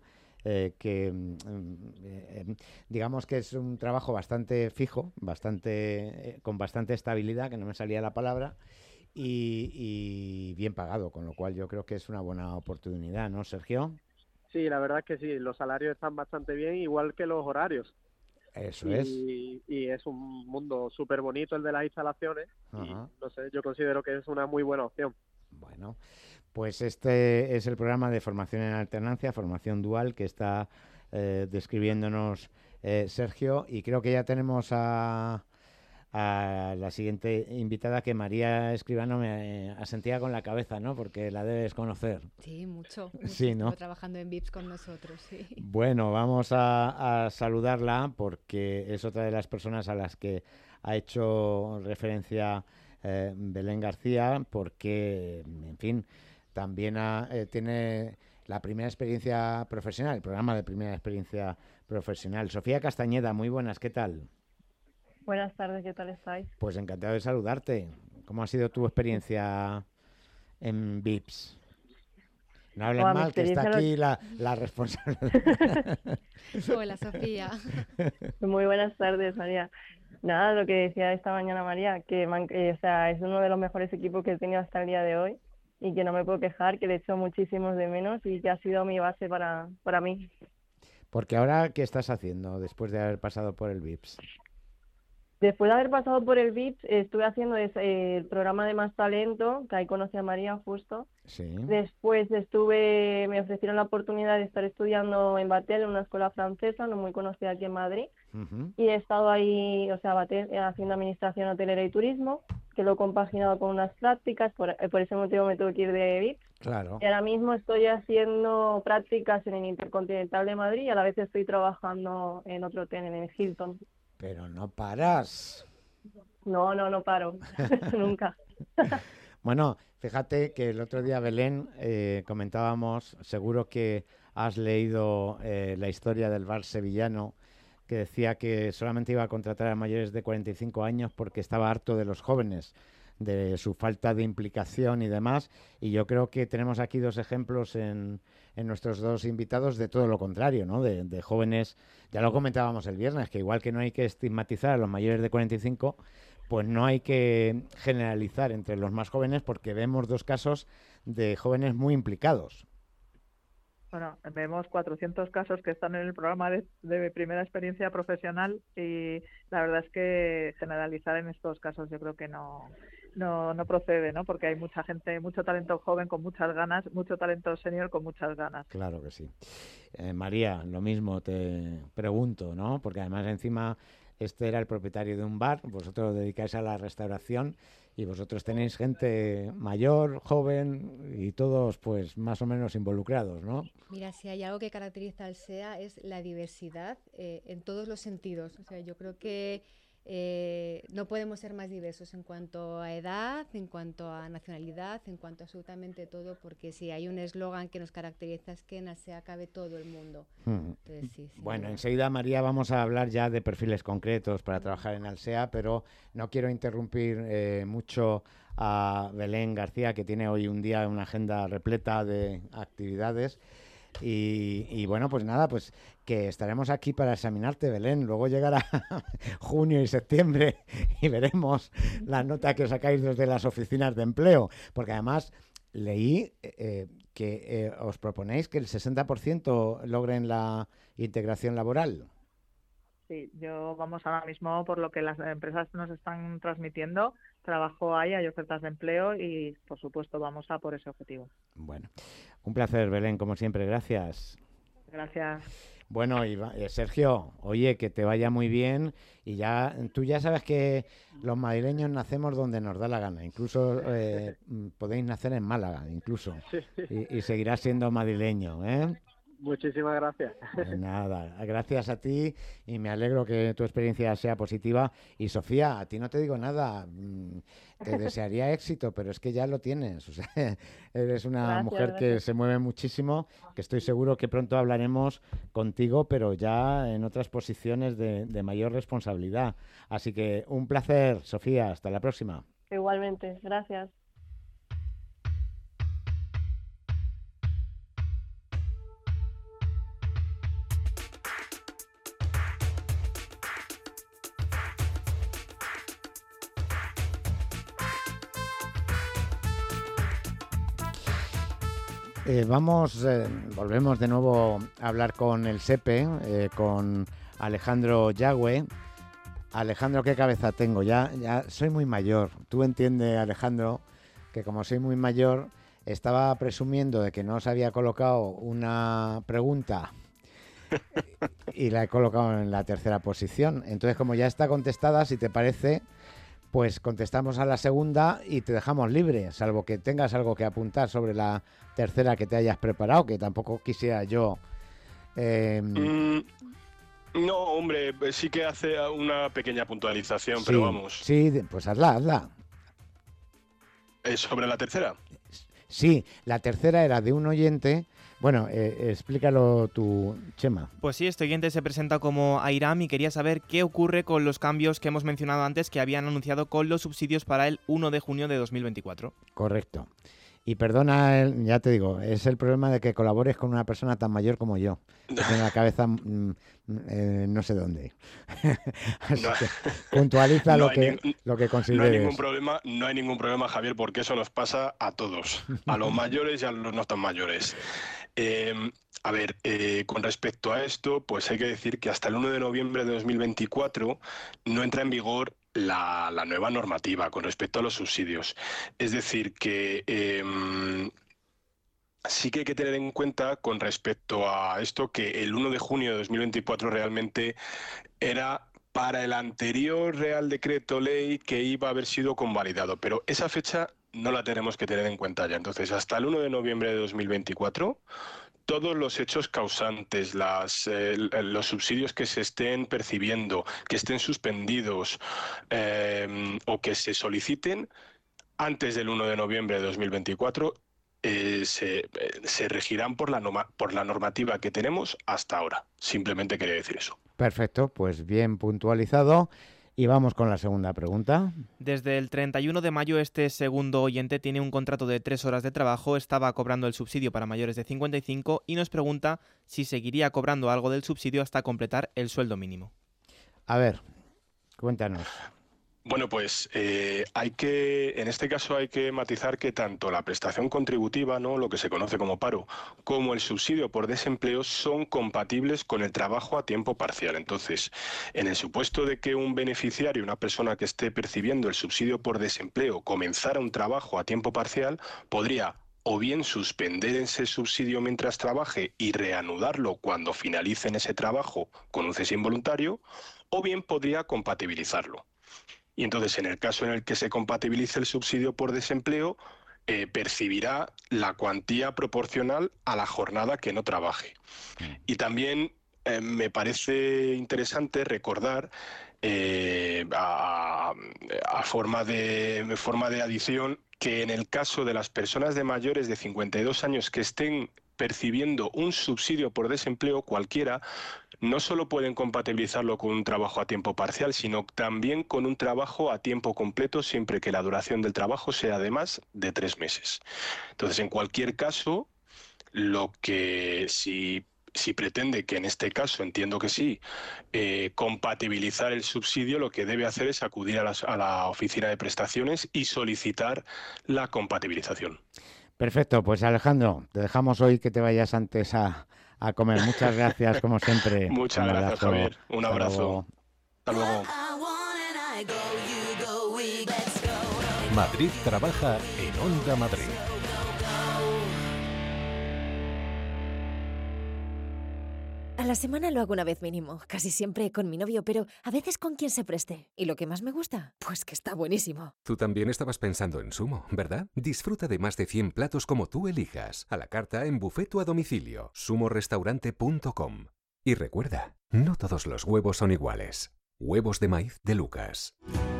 digamos que es un trabajo bastante fijo, con bastante estabilidad, que no me salía la palabra, y bien pagado, con lo cual yo creo que es una buena oportunidad, ¿no, Sergio? Sí, la verdad es que sí, los salarios están bastante bien, igual que los horarios. Eso es. Y es un mundo súper bonito el de las instalaciones. Y, Ajá. no sé, yo considero que es una muy buena opción. Bueno, pues este es el programa de formación en alternancia, formación dual, que está describiéndonos Sergio, y creo que ya tenemos a la siguiente invitada, que María Escribano me asentía con la cabeza, ¿no? Porque la debes conocer. Sí, mucho. Sí, ¿no? Estuvo trabajando en VIPS con nosotros, sí. Bueno, vamos a saludarla porque es otra de las personas a las que ha hecho referencia Belén García, porque, en fin, también tiene la primera experiencia profesional, el programa de primera experiencia profesional. Sofía Castañeda, muy buenas, ¿qué tal? Buenas tardes, ¿qué tal estáis? Pues encantado de saludarte. ¿Cómo ha sido tu experiencia en VIPS? No hables Mi mal, que está experiencia aquí la responsable. Hola, Sofía. Muy buenas tardes, María. Nada, lo que decía esta mañana María, que o sea, es uno de los mejores equipos que he tenido hasta el día de hoy y que no me puedo quejar, que le echo muchísimos de menos y que ha sido mi base para mí. Porque ahora, ¿qué estás haciendo después de haber pasado por el VIPS? Después de haber pasado por el VIPS, estuve haciendo el programa de Más Talento, que ahí conocí a María justo. Sí. Después me ofrecieron la oportunidad de estar estudiando en Batel, en una escuela francesa, no muy conocida aquí en Madrid. Uh-huh. Y he estado ahí, o sea, Batel, haciendo administración hotelera y turismo, que lo he compaginado con unas prácticas, por ese motivo me tuve que ir de VIPS. Claro. Y ahora mismo estoy haciendo prácticas en el Intercontinental de Madrid y a la vez estoy trabajando en otro hotel, en el Hilton. Pero no paras. No paro, nunca. Bueno, fíjate que el otro día, Belén, comentábamos, seguro que has leído la historia del bar sevillano, que decía que solamente iba a contratar a mayores de 45 años porque estaba harto de los jóvenes, de su falta de implicación y demás. Y yo creo que tenemos aquí dos ejemplos en nuestros dos invitados de todo lo contrario, ¿no? De jóvenes, ya lo comentábamos el viernes, que igual que no hay que estigmatizar a los mayores de 45, pues no hay que generalizar entre los más jóvenes, porque vemos dos casos de jóvenes muy implicados. Bueno, vemos 400 casos que están en el programa de primera experiencia profesional y la verdad es que generalizar en estos casos yo creo que no procede, ¿no? Porque hay mucha gente, mucho talento joven con muchas ganas, mucho talento senior con muchas ganas. Claro que sí. María, lo mismo te pregunto, ¿no? Porque además encima este era el propietario de un bar, vosotros os dedicáis a la restauración y vosotros tenéis gente mayor, joven y todos pues más o menos involucrados, ¿no? Mira, si hay algo que caracteriza al SEA es la diversidad en todos los sentidos. O sea, yo creo que no podemos ser más diversos en cuanto a edad, en cuanto a nacionalidad, en cuanto a absolutamente todo, porque si hay un eslogan que nos caracteriza es que en el SEA cabe todo el mundo. Entonces, sí, bueno, enseguida, María, vamos a hablar ya de perfiles concretos para trabajar en Alsea, pero no quiero interrumpir mucho a Belén García, que tiene hoy un día una agenda repleta de actividades. Y bueno, pues nada, pues que estaremos aquí para examinarte, Belén. Luego llegará junio y septiembre y veremos la nota que os sacáis desde las oficinas de empleo. Porque además leí que os proponéis que el 60% logren la integración laboral. Sí, vamos ahora mismo por lo que las empresas nos están transmitiendo, trabajo hay ofertas de empleo y por supuesto vamos a por ese objetivo. Bueno, un placer, Belén, como siempre, gracias. Gracias. Bueno, y Sergio, oye, que te vaya muy bien y tú ya sabes que los madrileños nacemos donde nos da la gana, incluso podéis nacer en Málaga, incluso, y seguirás siendo madrileño, ¿eh? Muchísimas gracias. Nada, gracias a ti y me alegro que tu experiencia sea positiva. Y Sofía, a ti no te digo nada, te desearía éxito, pero es que ya lo tienes. O sea, eres una mujer que se mueve muchísimo, que estoy seguro que pronto hablaremos contigo, pero ya en otras posiciones de mayor responsabilidad. Así que un placer, Sofía, hasta la próxima. Igualmente, gracias. Volvemos de nuevo a hablar con el SEPE, con Alejandro Yagüe. Alejandro, qué cabeza tengo, ya soy muy mayor. Tú entiendes, Alejandro, que como soy muy mayor, estaba presumiendo de que no os había colocado una pregunta y la he colocado en la tercera posición. Entonces, como ya está contestada, si te parece, pues contestamos a la segunda y te dejamos libre, salvo que tengas algo que apuntar sobre la tercera que te hayas preparado, que tampoco quisiera yo... No, hombre, sí que hace una pequeña puntualización, sí, pero vamos. Sí, pues hazla. ¿Sobre la tercera? Sí, la tercera era de un oyente. Bueno, explícalo tú, Chema. Pues sí, este oyente se presenta como Airam y quería saber qué ocurre con los cambios que hemos mencionado antes que habían anunciado con los subsidios para el 1 de junio de 2024. Correcto. Y perdona, ya te digo, es el problema de que colabores con una persona tan mayor como yo, que tiene la cabeza no sé dónde. Así que puntualiza lo que consideres. No hay ningún problema, Javier, porque eso nos pasa a todos, a los mayores y a los no tan mayores. A ver, con respecto a esto, pues hay que decir que hasta el 1 de noviembre de 2024 no entra en vigor la nueva normativa con respecto a los subsidios. Es decir, que sí que hay que tener en cuenta con respecto a esto que el 1 de junio de 2024 realmente era para el anterior Real Decreto Ley que iba a haber sido convalidado, pero esa fecha no la tenemos que tener en cuenta ya. Entonces, hasta el 1 de noviembre de 2024... todos los hechos causantes, los subsidios que se estén percibiendo, que estén suspendidos o que se soliciten antes del 1 de noviembre de 2024 se regirán por la normativa que tenemos hasta ahora. Simplemente quería decir eso. Perfecto, pues bien puntualizado. Y vamos con la segunda pregunta. Desde el 31 de mayo este segundo oyente tiene un contrato de 3 horas de trabajo, estaba cobrando el subsidio para mayores de 55 y nos pregunta si seguiría cobrando algo del subsidio hasta completar el sueldo mínimo. A ver, cuéntanos. Bueno, pues en este caso hay que matizar que tanto la prestación contributiva, ¿no?, lo que se conoce como paro, como el subsidio por desempleo son compatibles con el trabajo a tiempo parcial. Entonces, en el supuesto de que un beneficiario, una persona que esté percibiendo el subsidio por desempleo, comenzara un trabajo a tiempo parcial, podría o bien suspender ese subsidio mientras trabaje y reanudarlo cuando finalice en ese trabajo con un cese involuntario, o bien podría compatibilizarlo. Y entonces, en el caso en el que se compatibilice el subsidio por desempleo, percibirá la cuantía proporcional a la jornada que no trabaje. Y también me parece interesante recordar, a forma de adición, que en el caso de las personas de mayores de 52 años que estén percibiendo un subsidio por desempleo cualquiera, no solo pueden compatibilizarlo con un trabajo a tiempo parcial, sino también con un trabajo a tiempo completo, siempre que la duración del trabajo sea de más de 3 meses. Entonces, en cualquier caso, lo que si pretende, que en este caso entiendo que sí, compatibilizar el subsidio, lo que debe hacer es acudir a la oficina de prestaciones y solicitar la compatibilización. Perfecto, pues Alejandro, te dejamos hoy que te vayas antes a comer. Muchas gracias, como siempre. Muchas gracias, Javier. Un Hasta abrazo. luego. Hasta luego. Madrid trabaja en Onda Madrid. A la semana lo hago una vez mínimo, casi siempre con mi novio, pero a veces con quien se preste. ¿Y lo que más me gusta? Pues que está buenísimo. Tú también estabas pensando en Sumo, ¿verdad? Disfruta de más de 100 platos como tú elijas, a la carta, en buffet o a domicilio. sumorestaurante.com. Y recuerda, no todos los huevos son iguales. Huevos de maíz de Lucas.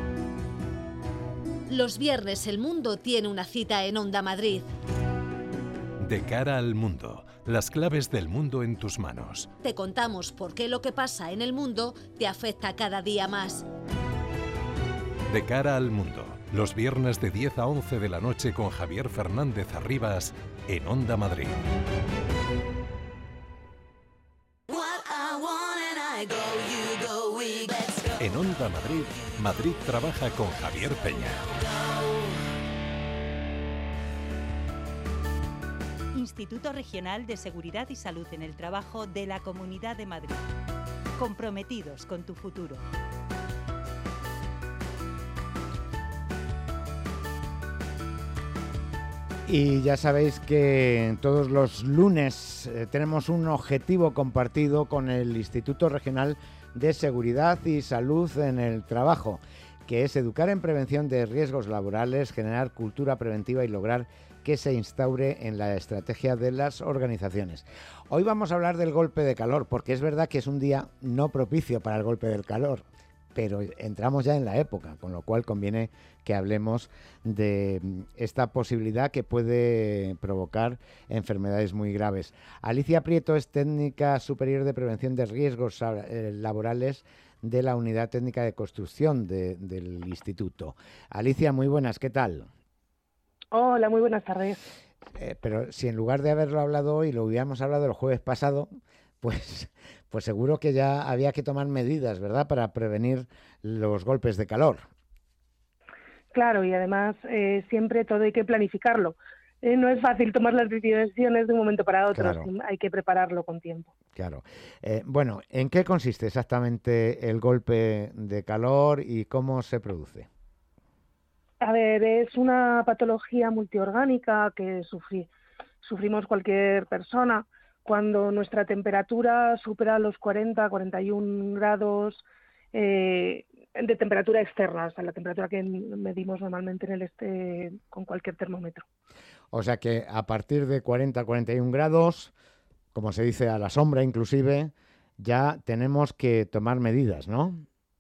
Los viernes el mundo tiene una cita en Onda Madrid. De cara al mundo, las claves del mundo en tus manos. Te contamos por qué lo que pasa en el mundo te afecta cada día más. De cara al mundo, los viernes de 10 a 11 de la noche con Javier Fernández Arribas en Onda Madrid. En Onda Madrid, Madrid trabaja con Javier Peña. Instituto Regional de Seguridad y Salud en el Trabajo de la Comunidad de Madrid. Comprometidos con tu futuro. Y ya sabéis que todos los lunes tenemos un objetivo compartido con el Instituto Regional de Seguridad y Salud en el Trabajo, que es educar en prevención de riesgos laborales, generar cultura preventiva y lograr que se instaure en la estrategia de las organizaciones. Hoy vamos a hablar del golpe de calor, porque es verdad que es un día no propicio para el golpe del calor, pero entramos ya en la época, con lo cual conviene que hablemos de esta posibilidad que puede provocar enfermedades muy graves. Alicia Prieto es técnica superior de prevención de riesgos laborales de la Unidad Técnica de Construcción del Instituto. Alicia, muy buenas, ¿qué tal? Hola, muy buenas tardes. Pero si en lugar de haberlo hablado hoy, lo hubiéramos hablado el jueves pasado, pues seguro que ya había que tomar medidas, ¿verdad?, para prevenir los golpes de calor. Claro, y además siempre todo hay que planificarlo. No es fácil tomar las decisiones de un momento para otro, Claro. hay que prepararlo con tiempo. Claro. Bueno, ¿en qué consiste exactamente el golpe de calor y cómo se produce? A ver, es una patología multiorgánica que sufrimos cualquier persona cuando nuestra temperatura supera los 40, 41 grados de temperatura externa, o sea, la temperatura que medimos normalmente en el con cualquier termómetro. O sea que a partir de 40, 41 grados, como se dice a la sombra inclusive, ya tenemos que tomar medidas, ¿no?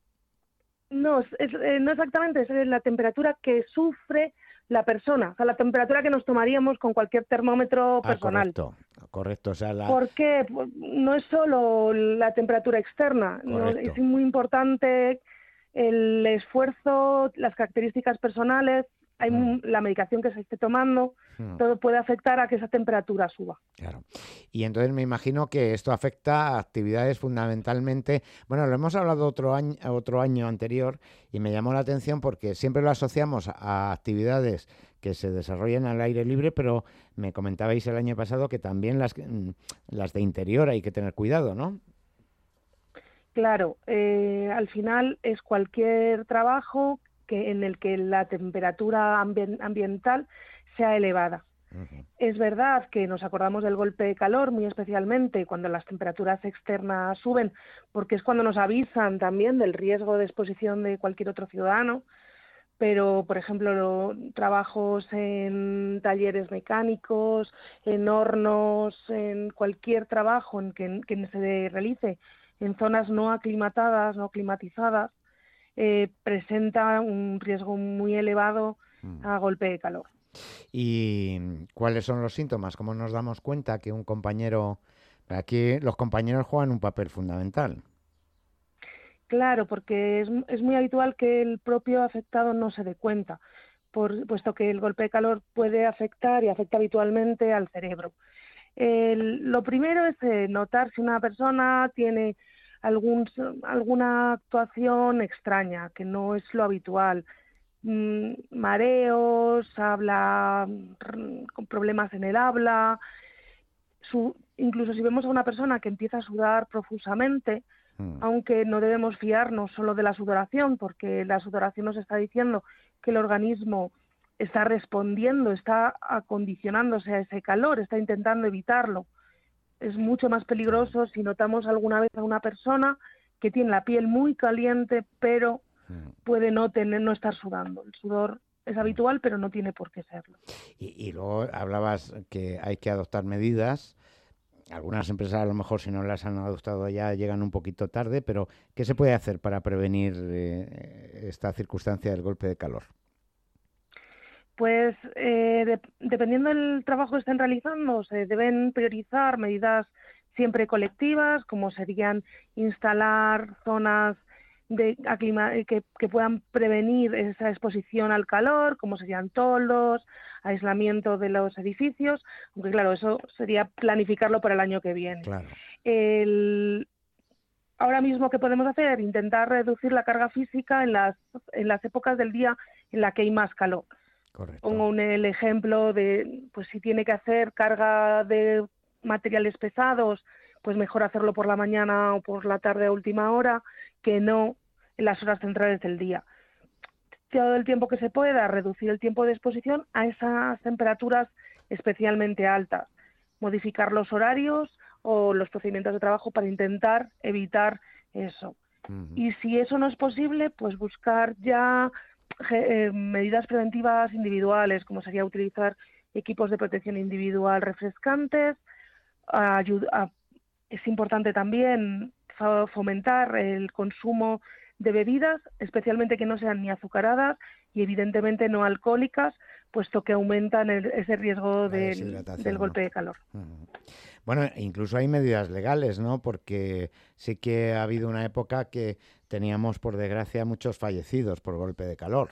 No, no exactamente, es la temperatura que sufre la persona, o sea, la temperatura que nos tomaríamos con cualquier termómetro personal. Correcto. O sea, ¿Por qué? Pues no es solo la temperatura externa, ¿no? Es muy importante el esfuerzo, las características personales, la medicación que se esté tomando, todo puede afectar a que esa temperatura suba. Claro. Y entonces me imagino que esto afecta a actividades fundamentalmente. Bueno, lo hemos hablado otro año anterior y me llamó la atención porque siempre lo asociamos a actividades que se desarrollan al aire libre, pero me comentabais el año pasado que también las de interior hay que tener cuidado, ¿no? Claro, al final es cualquier trabajo en el que la temperatura ambiental sea elevada. Es verdad que nos acordamos del golpe de calor muy especialmente cuando las temperaturas externas suben, porque es cuando nos avisan también del riesgo de exposición de cualquier otro ciudadano, pero por ejemplo trabajos en talleres mecánicos, en hornos, en cualquier trabajo en que se realice en zonas no aclimatadas, no climatizadas, presenta un riesgo muy elevado a golpe de calor. ¿Y cuáles son los síntomas? ¿Cómo nos damos cuenta que un compañero... Aquí los compañeros juegan un papel fundamental. Claro, porque es muy habitual que el propio afectado no se dé cuenta, puesto que el golpe de calor puede afectar y afecta habitualmente al cerebro. Lo primero es notar si una persona tiene alguna actuación extraña, que no es lo habitual. Mareos, habla con problemas en el habla. Incluso si vemos a una persona que empieza a sudar profusamente, aunque no debemos fiarnos solo de la sudoración, porque la sudoración nos está diciendo que el organismo está respondiendo, está acondicionándose a ese calor, está intentando evitarlo. Es mucho más peligroso si notamos alguna vez a una persona que tiene la piel muy caliente, pero puede no estar sudando. El sudor es habitual, pero no tiene por qué serlo. Y luego hablabas que hay que adoptar medidas. Algunas empresas a lo mejor si no las han adoptado ya llegan un poquito tarde, pero ¿qué se puede hacer para prevenir esta circunstancia del golpe de calor? Pues dependiendo del trabajo que estén realizando, se deben priorizar medidas siempre colectivas, como serían instalar zonas que puedan prevenir esa exposición al calor, como serían toldos, aislamiento de los edificios, aunque claro, eso sería planificarlo para el año que viene. Claro. Ahora mismo, ¿qué podemos hacer? Intentar reducir la carga física en las épocas del día en la que hay más calor. Correcto. Pongo el ejemplo de, pues si tiene que hacer carga de materiales pesados, pues mejor hacerlo por la mañana o por la tarde a última hora, que no en las horas centrales del día. Todo el tiempo que se pueda, reducir el tiempo de exposición a esas temperaturas especialmente altas. Modificar los horarios o los procedimientos de trabajo para intentar evitar eso. Y si eso no es posible, pues buscar ya medidas preventivas individuales, como sería utilizar equipos de protección individual refrescantes. Es importante también fomentar el consumo de bebidas, especialmente que no sean ni azucaradas y evidentemente no alcohólicas, puesto que aumentan ese riesgo del golpe de calor. Bueno, incluso hay medidas legales, ¿no? Porque sí que ha habido una época que teníamos, por desgracia, muchos fallecidos por golpe de calor.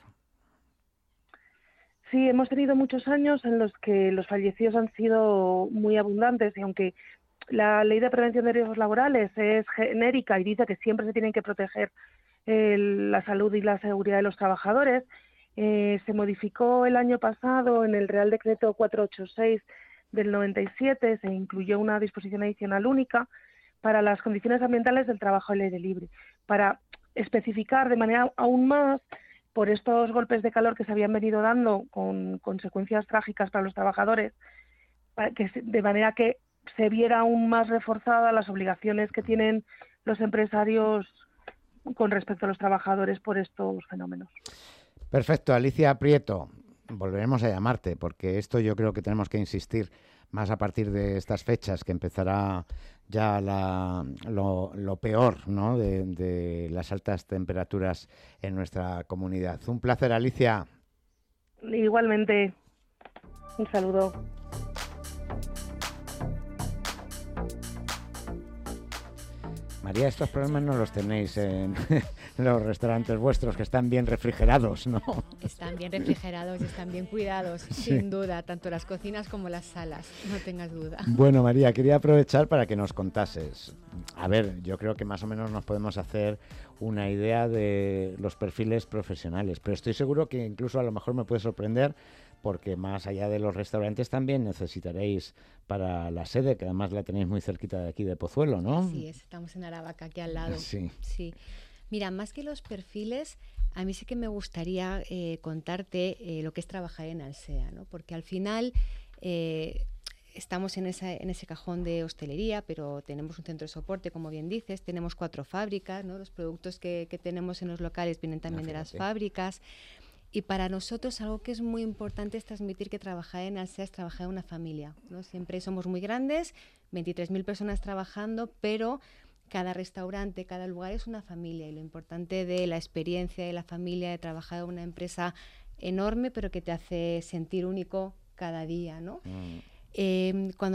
Sí, hemos tenido muchos años en los que los fallecidos han sido muy abundantes y aunque la Ley de Prevención de Riesgos Laborales es genérica y dice que siempre se tienen que proteger la salud y la seguridad de los trabajadores, se modificó el año pasado en el Real Decreto 486 del 97, se incluyó una disposición adicional única para las condiciones ambientales del trabajo al aire libre, para especificar de manera aún más por estos golpes de calor que se habían venido dando con consecuencias trágicas para los trabajadores, de manera que se viera aún más reforzadas las obligaciones que tienen los empresarios con respecto a los trabajadores por estos fenómenos. Perfecto, Alicia Prieto, volveremos a llamarte porque esto yo creo que tenemos que insistir más a partir de estas fechas, que empezará ya lo peor, ¿no? de las altas temperaturas en nuestra comunidad. Un placer, Alicia. Igualmente, un saludo. María, estos problemas no los tenéis en los restaurantes vuestros, que están bien refrigerados, ¿no? Están bien refrigerados y están bien cuidados, Sí. sin duda, tanto las cocinas como las salas, no tengas duda. Bueno, María, quería aprovechar para que nos contases. A ver, yo creo que más o menos nos podemos hacer una idea de los perfiles profesionales, pero estoy seguro que incluso a lo mejor me puede sorprender porque más allá de los restaurantes también necesitaréis para la sede, que además la tenéis muy cerquita de aquí de Pozuelo, ¿no? Así es, estamos en Aravaca, aquí al lado. Sí. Mira, más que los perfiles, a mí sí que me gustaría contarte lo que es trabajar en Alsea, ¿no? Porque al final estamos en ese cajón de hostelería, pero tenemos un centro de soporte, como bien dices, tenemos 4 fábricas, ¿no? Los productos que tenemos en los locales vienen también de las fábricas. Y para nosotros algo que es muy importante es transmitir que trabajar en Alsea es trabajar en una familia, ¿no? Siempre somos muy grandes, 23.000 personas trabajando, pero cada restaurante, cada lugar es una familia. Y lo importante de la experiencia de la familia, de trabajar en una empresa enorme, pero que te hace sentir único cada día, ¿no? Cuando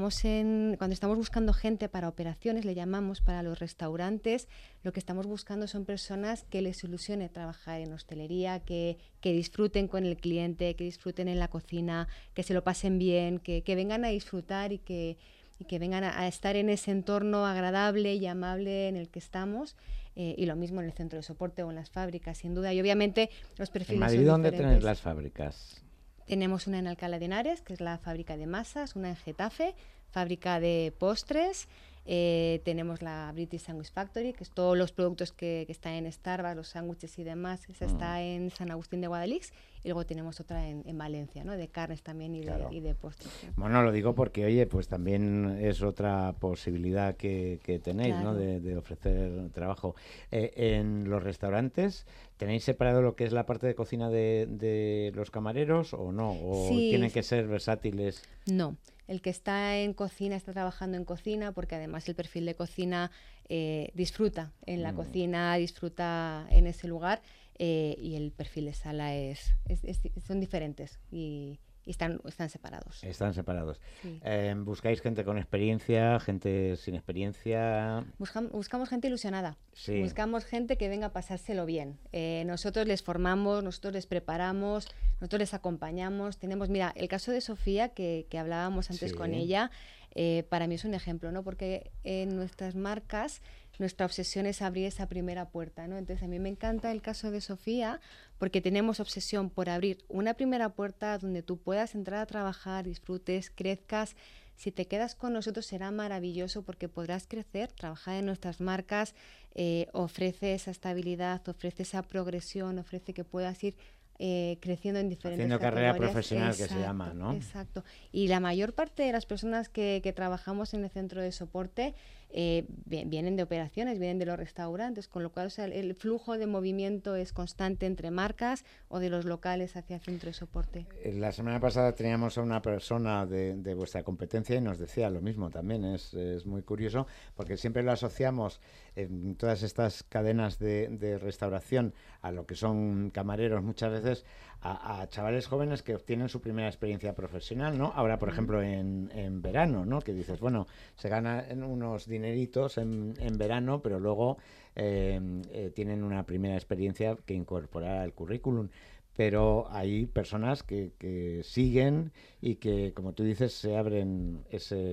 estamos buscando gente para operaciones, le llamamos, para los restaurantes, lo que estamos buscando son personas que les ilusione trabajar en hostelería, que disfruten con el cliente, que disfruten en la cocina, que se lo pasen bien, que vengan a disfrutar y que vengan a estar en ese entorno agradable y amable en el que estamos. Y lo mismo en el centro de soporte o en las fábricas, sin duda. Y obviamente los perfiles ¿En Madrid son dónde diferentes. tenéis las fábricas? Tenemos una en Alcalá de Henares, que es la fábrica de masas, una en Getafe, fábrica de postres. Tenemos la British Sandwich Factory, que es todos los productos que están en Starbucks, los sándwiches y demás. Esa está en San Agustín de Guadalix. Y luego tenemos otra en Valencia, ¿no? De carnes también y de postres. ¿No? Bueno, lo digo porque, oye, pues también es otra posibilidad que tenéis, Claro. ¿no? De ofrecer trabajo. En los restaurantes, ¿tenéis separado lo que es la parte de cocina de los camareros o no? ¿O Sí. tienen que ser versátiles? No, el que está en cocina está trabajando en cocina, porque además el perfil de cocina disfruta en la cocina, disfruta en ese lugar, y el perfil de sala son diferentes y están separados. Están separados. Sí. ¿Buscáis gente con experiencia, gente sin experiencia? Buscamos gente ilusionada, Sí. buscamos gente que venga a pasárselo bien. Nosotros les formamos, nosotros les preparamos, nosotros les acompañamos. Mira, el caso de Sofía, que hablábamos antes Sí. con ella, para mí es un ejemplo, ¿no? Porque en nuestras marcas nuestra obsesión es abrir esa primera puerta, ¿no? Entonces a mí me encanta el caso de Sofía porque tenemos obsesión por abrir una primera puerta donde tú puedas entrar a trabajar, disfrutes, crezcas. Si te quedas con nosotros será maravilloso porque podrás crecer, trabajar en nuestras marcas, ofrece esa estabilidad, ofrece esa progresión, ofrece que puedas ir creciendo en diferentes Haciendo carrera categorías. profesional, Exacto, que se llama, ¿no? Exacto. Y la mayor parte de las personas que trabajamos en el centro de soporte vienen de operaciones, vienen de los restaurantes, con lo cual, o sea, el flujo de movimiento es constante entre marcas o de los locales hacia el centro de soporte. La semana pasada teníamos a una persona de vuestra competencia y nos decía lo mismo también. Es muy curioso porque siempre lo asociamos en todas estas cadenas de restauración a lo que son camareros muchas veces a chavales jóvenes que obtienen su primera experiencia profesional, ¿no? Ahora, por ejemplo, en verano, ¿no? Que dices, bueno, se ganan unos dineritos en verano, pero luego tienen una primera experiencia que incorporar al currículum. Pero hay personas que siguen y que, como tú dices, se abren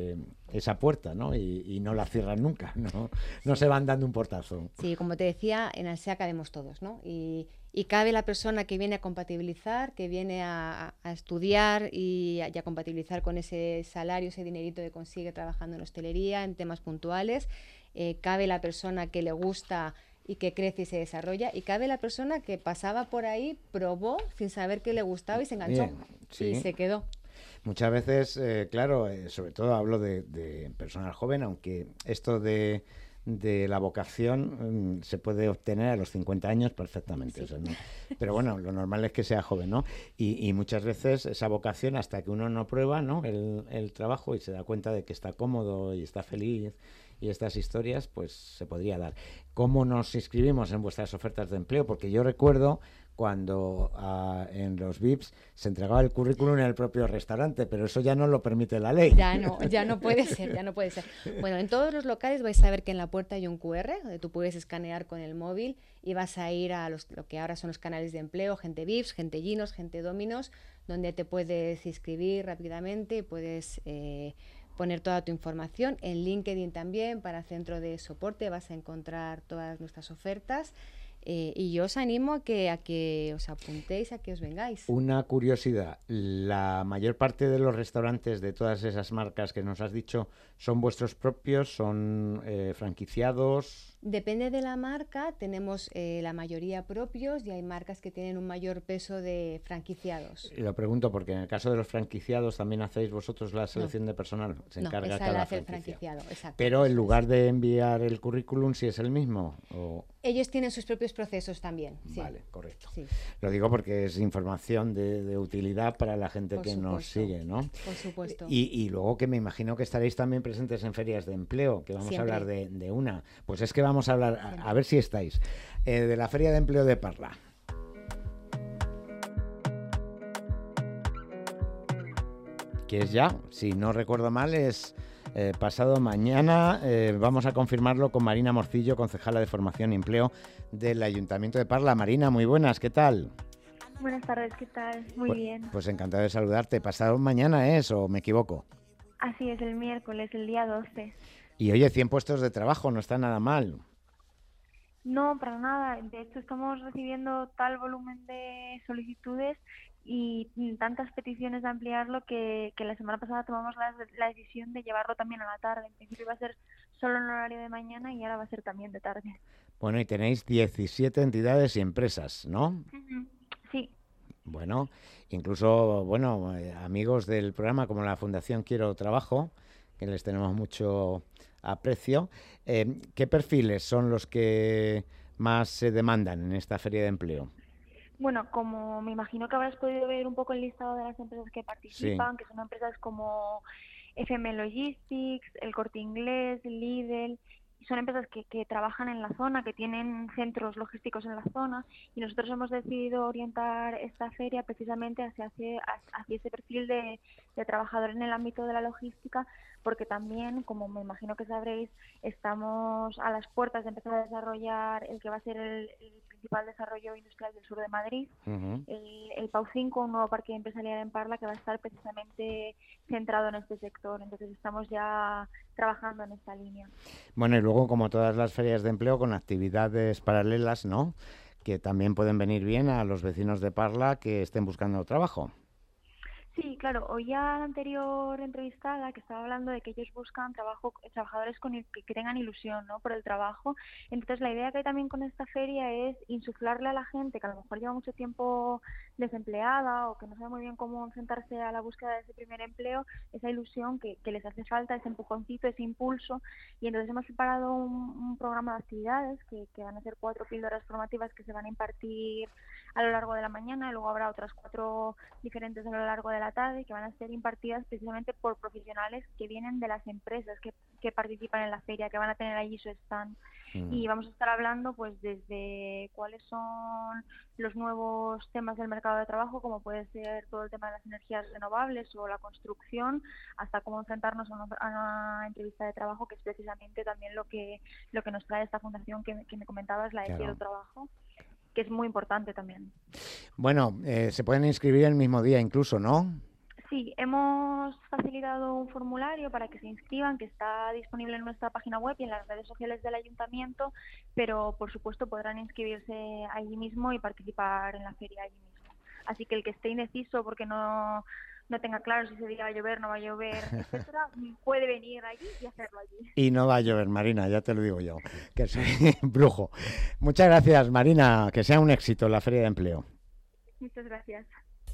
esa puerta, ¿no? Y no la cierran nunca, ¿no? No se van dando un portazo. Sí, como te decía, en Alsea cabemos todos, ¿no? Y cabe la persona que viene a compatibilizar, que viene a estudiar y a compatibilizar con ese salario, ese dinerito que consigue trabajando en hostelería, en temas puntuales. Cabe la persona que le gusta y que crece y se desarrolla, y cabe la persona que pasaba por ahí, probó sin saber que le gustaba y se enganchó. Bien, sí. Y se quedó. Muchas veces, claro, sobre todo hablo de personal joven, aunque esto de la vocación se puede obtener a los 50 años perfectamente. Sí. O sea, ¿no? Pero bueno, lo normal es que sea joven, ¿no? Y muchas veces esa vocación, hasta que uno no prueba, ¿no? el trabajo y se da cuenta de que está cómodo y está feliz, y estas historias, pues se podría dar. ¿Cómo nos inscribimos en vuestras ofertas de empleo? Porque yo recuerdo cuando en los VIPs se entregaba el currículum en el propio restaurante, pero eso ya no lo permite la ley. Ya no puede ser, ya no puede ser. Bueno, en todos los locales vais a ver que en la puerta hay un QR, donde tú puedes escanear con el móvil y vas a ir a lo que ahora son los canales de empleo, gente VIPs, gente Ginos, gente Dominos, donde te puedes inscribir rápidamente y puedes poner toda tu información. En LinkedIn también, para centro de soporte, vas a encontrar todas nuestras ofertas. Y yo os animo a que os apuntéis, a que os vengáis. Una curiosidad, la mayor parte de los restaurantes de todas esas marcas que nos has dicho, ¿son vuestros propios? ¿Son franquiciados? Depende de la marca, tenemos la mayoría propios y hay marcas que tienen un mayor peso de franquiciados. Y lo pregunto porque en el caso de los franquiciados también hacéis vosotros la selección de personal. Se encarga esa cada la hace el franquicia. franquiciado, exacto. Pero en lugar de enviar el currículum, ¿sí es el mismo? ¿O? Ellos tienen sus propios procesos también. Sí. Vale, correcto. Sí. Lo digo porque es información de utilidad para la gente que nos sigue, ¿no? Por supuesto. Y luego que me imagino que estaréis también presentes en ferias de empleo, que vamos Siempre. a hablar de una. Pues es que vamos a hablar, a ver si estáis, de la Feria de Empleo de Parla. que es ya, si no recuerdo mal, es pasado mañana. Vamos a confirmarlo con Marina Morcillo, concejala de Formación y Empleo del Ayuntamiento de Parla. Marina, muy buenas, ¿qué tal? Buenas tardes, ¿qué tal? Muy bien. Pues encantado de saludarte. ¿Pasado mañana es o me equivoco? Así es, el miércoles, el día 12. Y oye, 100 puestos de trabajo, no está nada mal. No, para nada. De hecho, estamos recibiendo tal volumen de solicitudes y tantas peticiones de ampliarlo que la semana pasada tomamos la decisión de llevarlo también a la tarde. En principio iba a ser solo en horario de mañana y ahora va a ser también de tarde. Bueno, y tenéis 17 entidades y empresas, ¿no? Sí. Bueno, incluso, bueno, amigos del programa como la Fundación Quiero Trabajo, que les tenemos mucho aprecio. ¿Qué perfiles son los que más se demandan en esta feria de empleo? Bueno, como me imagino que habrás podido ver un poco el listado de las empresas que participan, sí, que son empresas como FM Logistics, El Corte Inglés, Lidl. Son empresas que trabajan en la zona, que tienen centros logísticos en la zona, y nosotros hemos decidido orientar esta feria precisamente hacia ese perfil de trabajador en el ámbito de la logística, porque también, como me imagino que sabréis, estamos a las puertas de empezar a desarrollar el que va a ser el principal desarrollo industrial del sur de Madrid, el PAU 5, un nuevo parque empresarial en Parla que va a estar precisamente centrado en este sector. Entonces estamos ya trabajando en esta línea. Bueno, y luego, como todas las ferias de empleo, con actividades paralelas, ¿no?, que también pueden venir bien a los vecinos de Parla que estén buscando trabajo. Sí, claro. Oía la anterior entrevistada que estaba hablando de que ellos buscan trabajadores que tengan ilusión, ¿no?, por el trabajo. Entonces, la idea que hay también con esta feria es insuflarle a la gente que a lo mejor lleva mucho tiempo desempleada o que no sabe muy bien cómo enfrentarse a la búsqueda de ese primer empleo, esa ilusión que les hace falta, ese empujoncito, ese impulso. Y entonces hemos preparado un programa de actividades que van a ser 4 píldoras formativas que se van a impartir a lo largo de la mañana, y luego habrá otras 4 diferentes a lo largo de la tarde que van a ser impartidas precisamente por profesionales que vienen de las empresas que participan en la feria, que van a tener allí su stand. Y vamos a estar hablando pues desde cuáles son los nuevos temas del mercado de trabajo, como puede ser todo el tema de las energías renovables o la construcción, hasta cómo enfrentarnos a una entrevista de trabajo, que es precisamente también lo que nos trae esta fundación que me comentabas, la de Quiero Trabajo, que es muy importante también. Bueno, se pueden inscribir el mismo día incluso, ¿no? Sí, hemos facilitado un formulario para que se inscriban, que está disponible en nuestra página web y en las redes sociales del ayuntamiento, pero por supuesto podrán inscribirse allí mismo y participar en la feria allí mismo. Así que el que esté indeciso porque no tenga claro si ese día va a llover, no va a llover, etcétera, puede venir allí y hacerlo allí. Y no va a llover, Marina, ya te lo digo yo, que soy brujo. Muchas gracias, Marina, que sea un éxito la feria de empleo. Muchas gracias.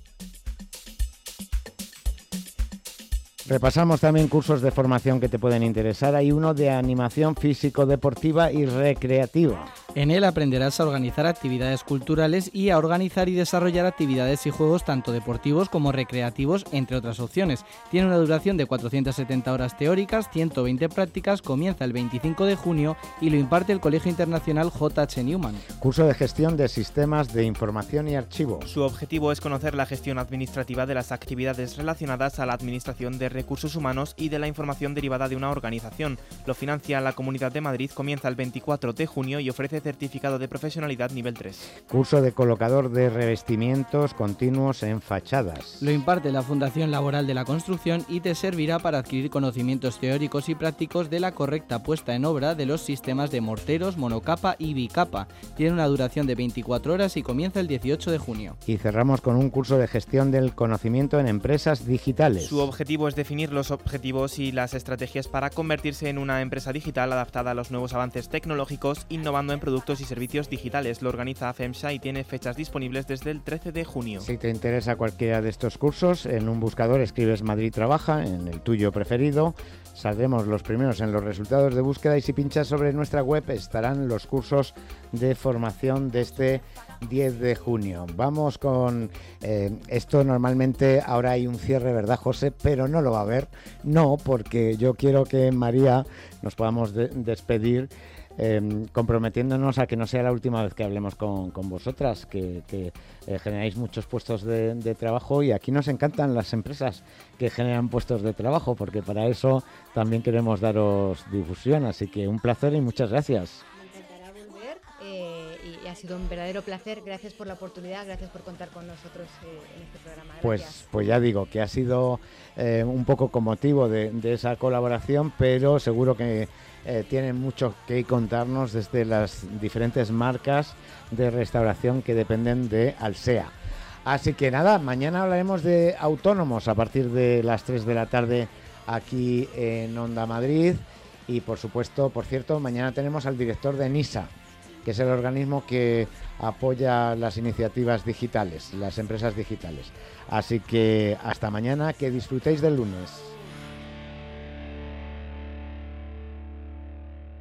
Repasamos también cursos de formación que te pueden interesar. Hay uno de animación físico-deportiva y recreativa. En él aprenderás a organizar actividades culturales y a organizar y desarrollar actividades y juegos tanto deportivos como recreativos, entre otras opciones. Tiene una duración de 470 horas teóricas, 120 prácticas, comienza el 25 de junio y lo imparte el Colegio Internacional J.H. Newman. Curso de gestión de sistemas de información y archivo. Su objetivo es conocer la gestión administrativa de las actividades relacionadas a la administración de recursos humanos y de la información derivada de una organización. Lo financia la Comunidad de Madrid, comienza el 24 de junio y ofrece certificado de profesionalidad nivel 3. Curso de colocador de revestimientos continuos en fachadas. Lo imparte la Fundación Laboral de la Construcción y te servirá para adquirir conocimientos teóricos y prácticos de la correcta puesta en obra de los sistemas de morteros, monocapa y bicapa. Tiene una duración de 24 horas y comienza el 18 de junio. Y cerramos con un curso de gestión del conocimiento en empresas digitales. Su objetivo es definir los objetivos y las estrategias para convertirse en una empresa digital adaptada a los nuevos avances tecnológicos, innovando en productos y servicios digitales. Lo organiza FEMSA y tiene fechas disponibles desde el 13 de junio. Si te interesa cualquiera de estos cursos, en un buscador escribes Madrid Trabaja, en el tuyo preferido. Saldremos los primeros en los resultados de búsqueda y si pinchas sobre nuestra web estarán los cursos de formación de este 10 de junio. Vamos con esto. Normalmente ahora hay un cierre, ¿verdad, José? Pero no lo va a haber. No, porque yo quiero que María nos podamos despedir comprometiéndonos a que no sea la última vez que hablemos con vosotras, que generáis muchos puestos de trabajo, y aquí nos encantan las empresas que generan puestos de trabajo, porque para eso también queremos daros difusión, así que un placer y muchas gracias. Me encantará volver y ha sido un verdadero placer. Gracias por la oportunidad, gracias por contar con nosotros en este programa. Gracias. Pues ya digo que ha sido un poco con motivo de esa colaboración, pero seguro que tienen mucho que contarnos desde las diferentes marcas de restauración que dependen de Alsea. Así que nada, mañana hablaremos de autónomos a partir de las 3 de la tarde aquí en Onda Madrid. Y por supuesto, por cierto, mañana tenemos al director de NISA, que es el organismo que apoya las iniciativas digitales, las empresas digitales. Así que hasta mañana, que disfrutéis del lunes.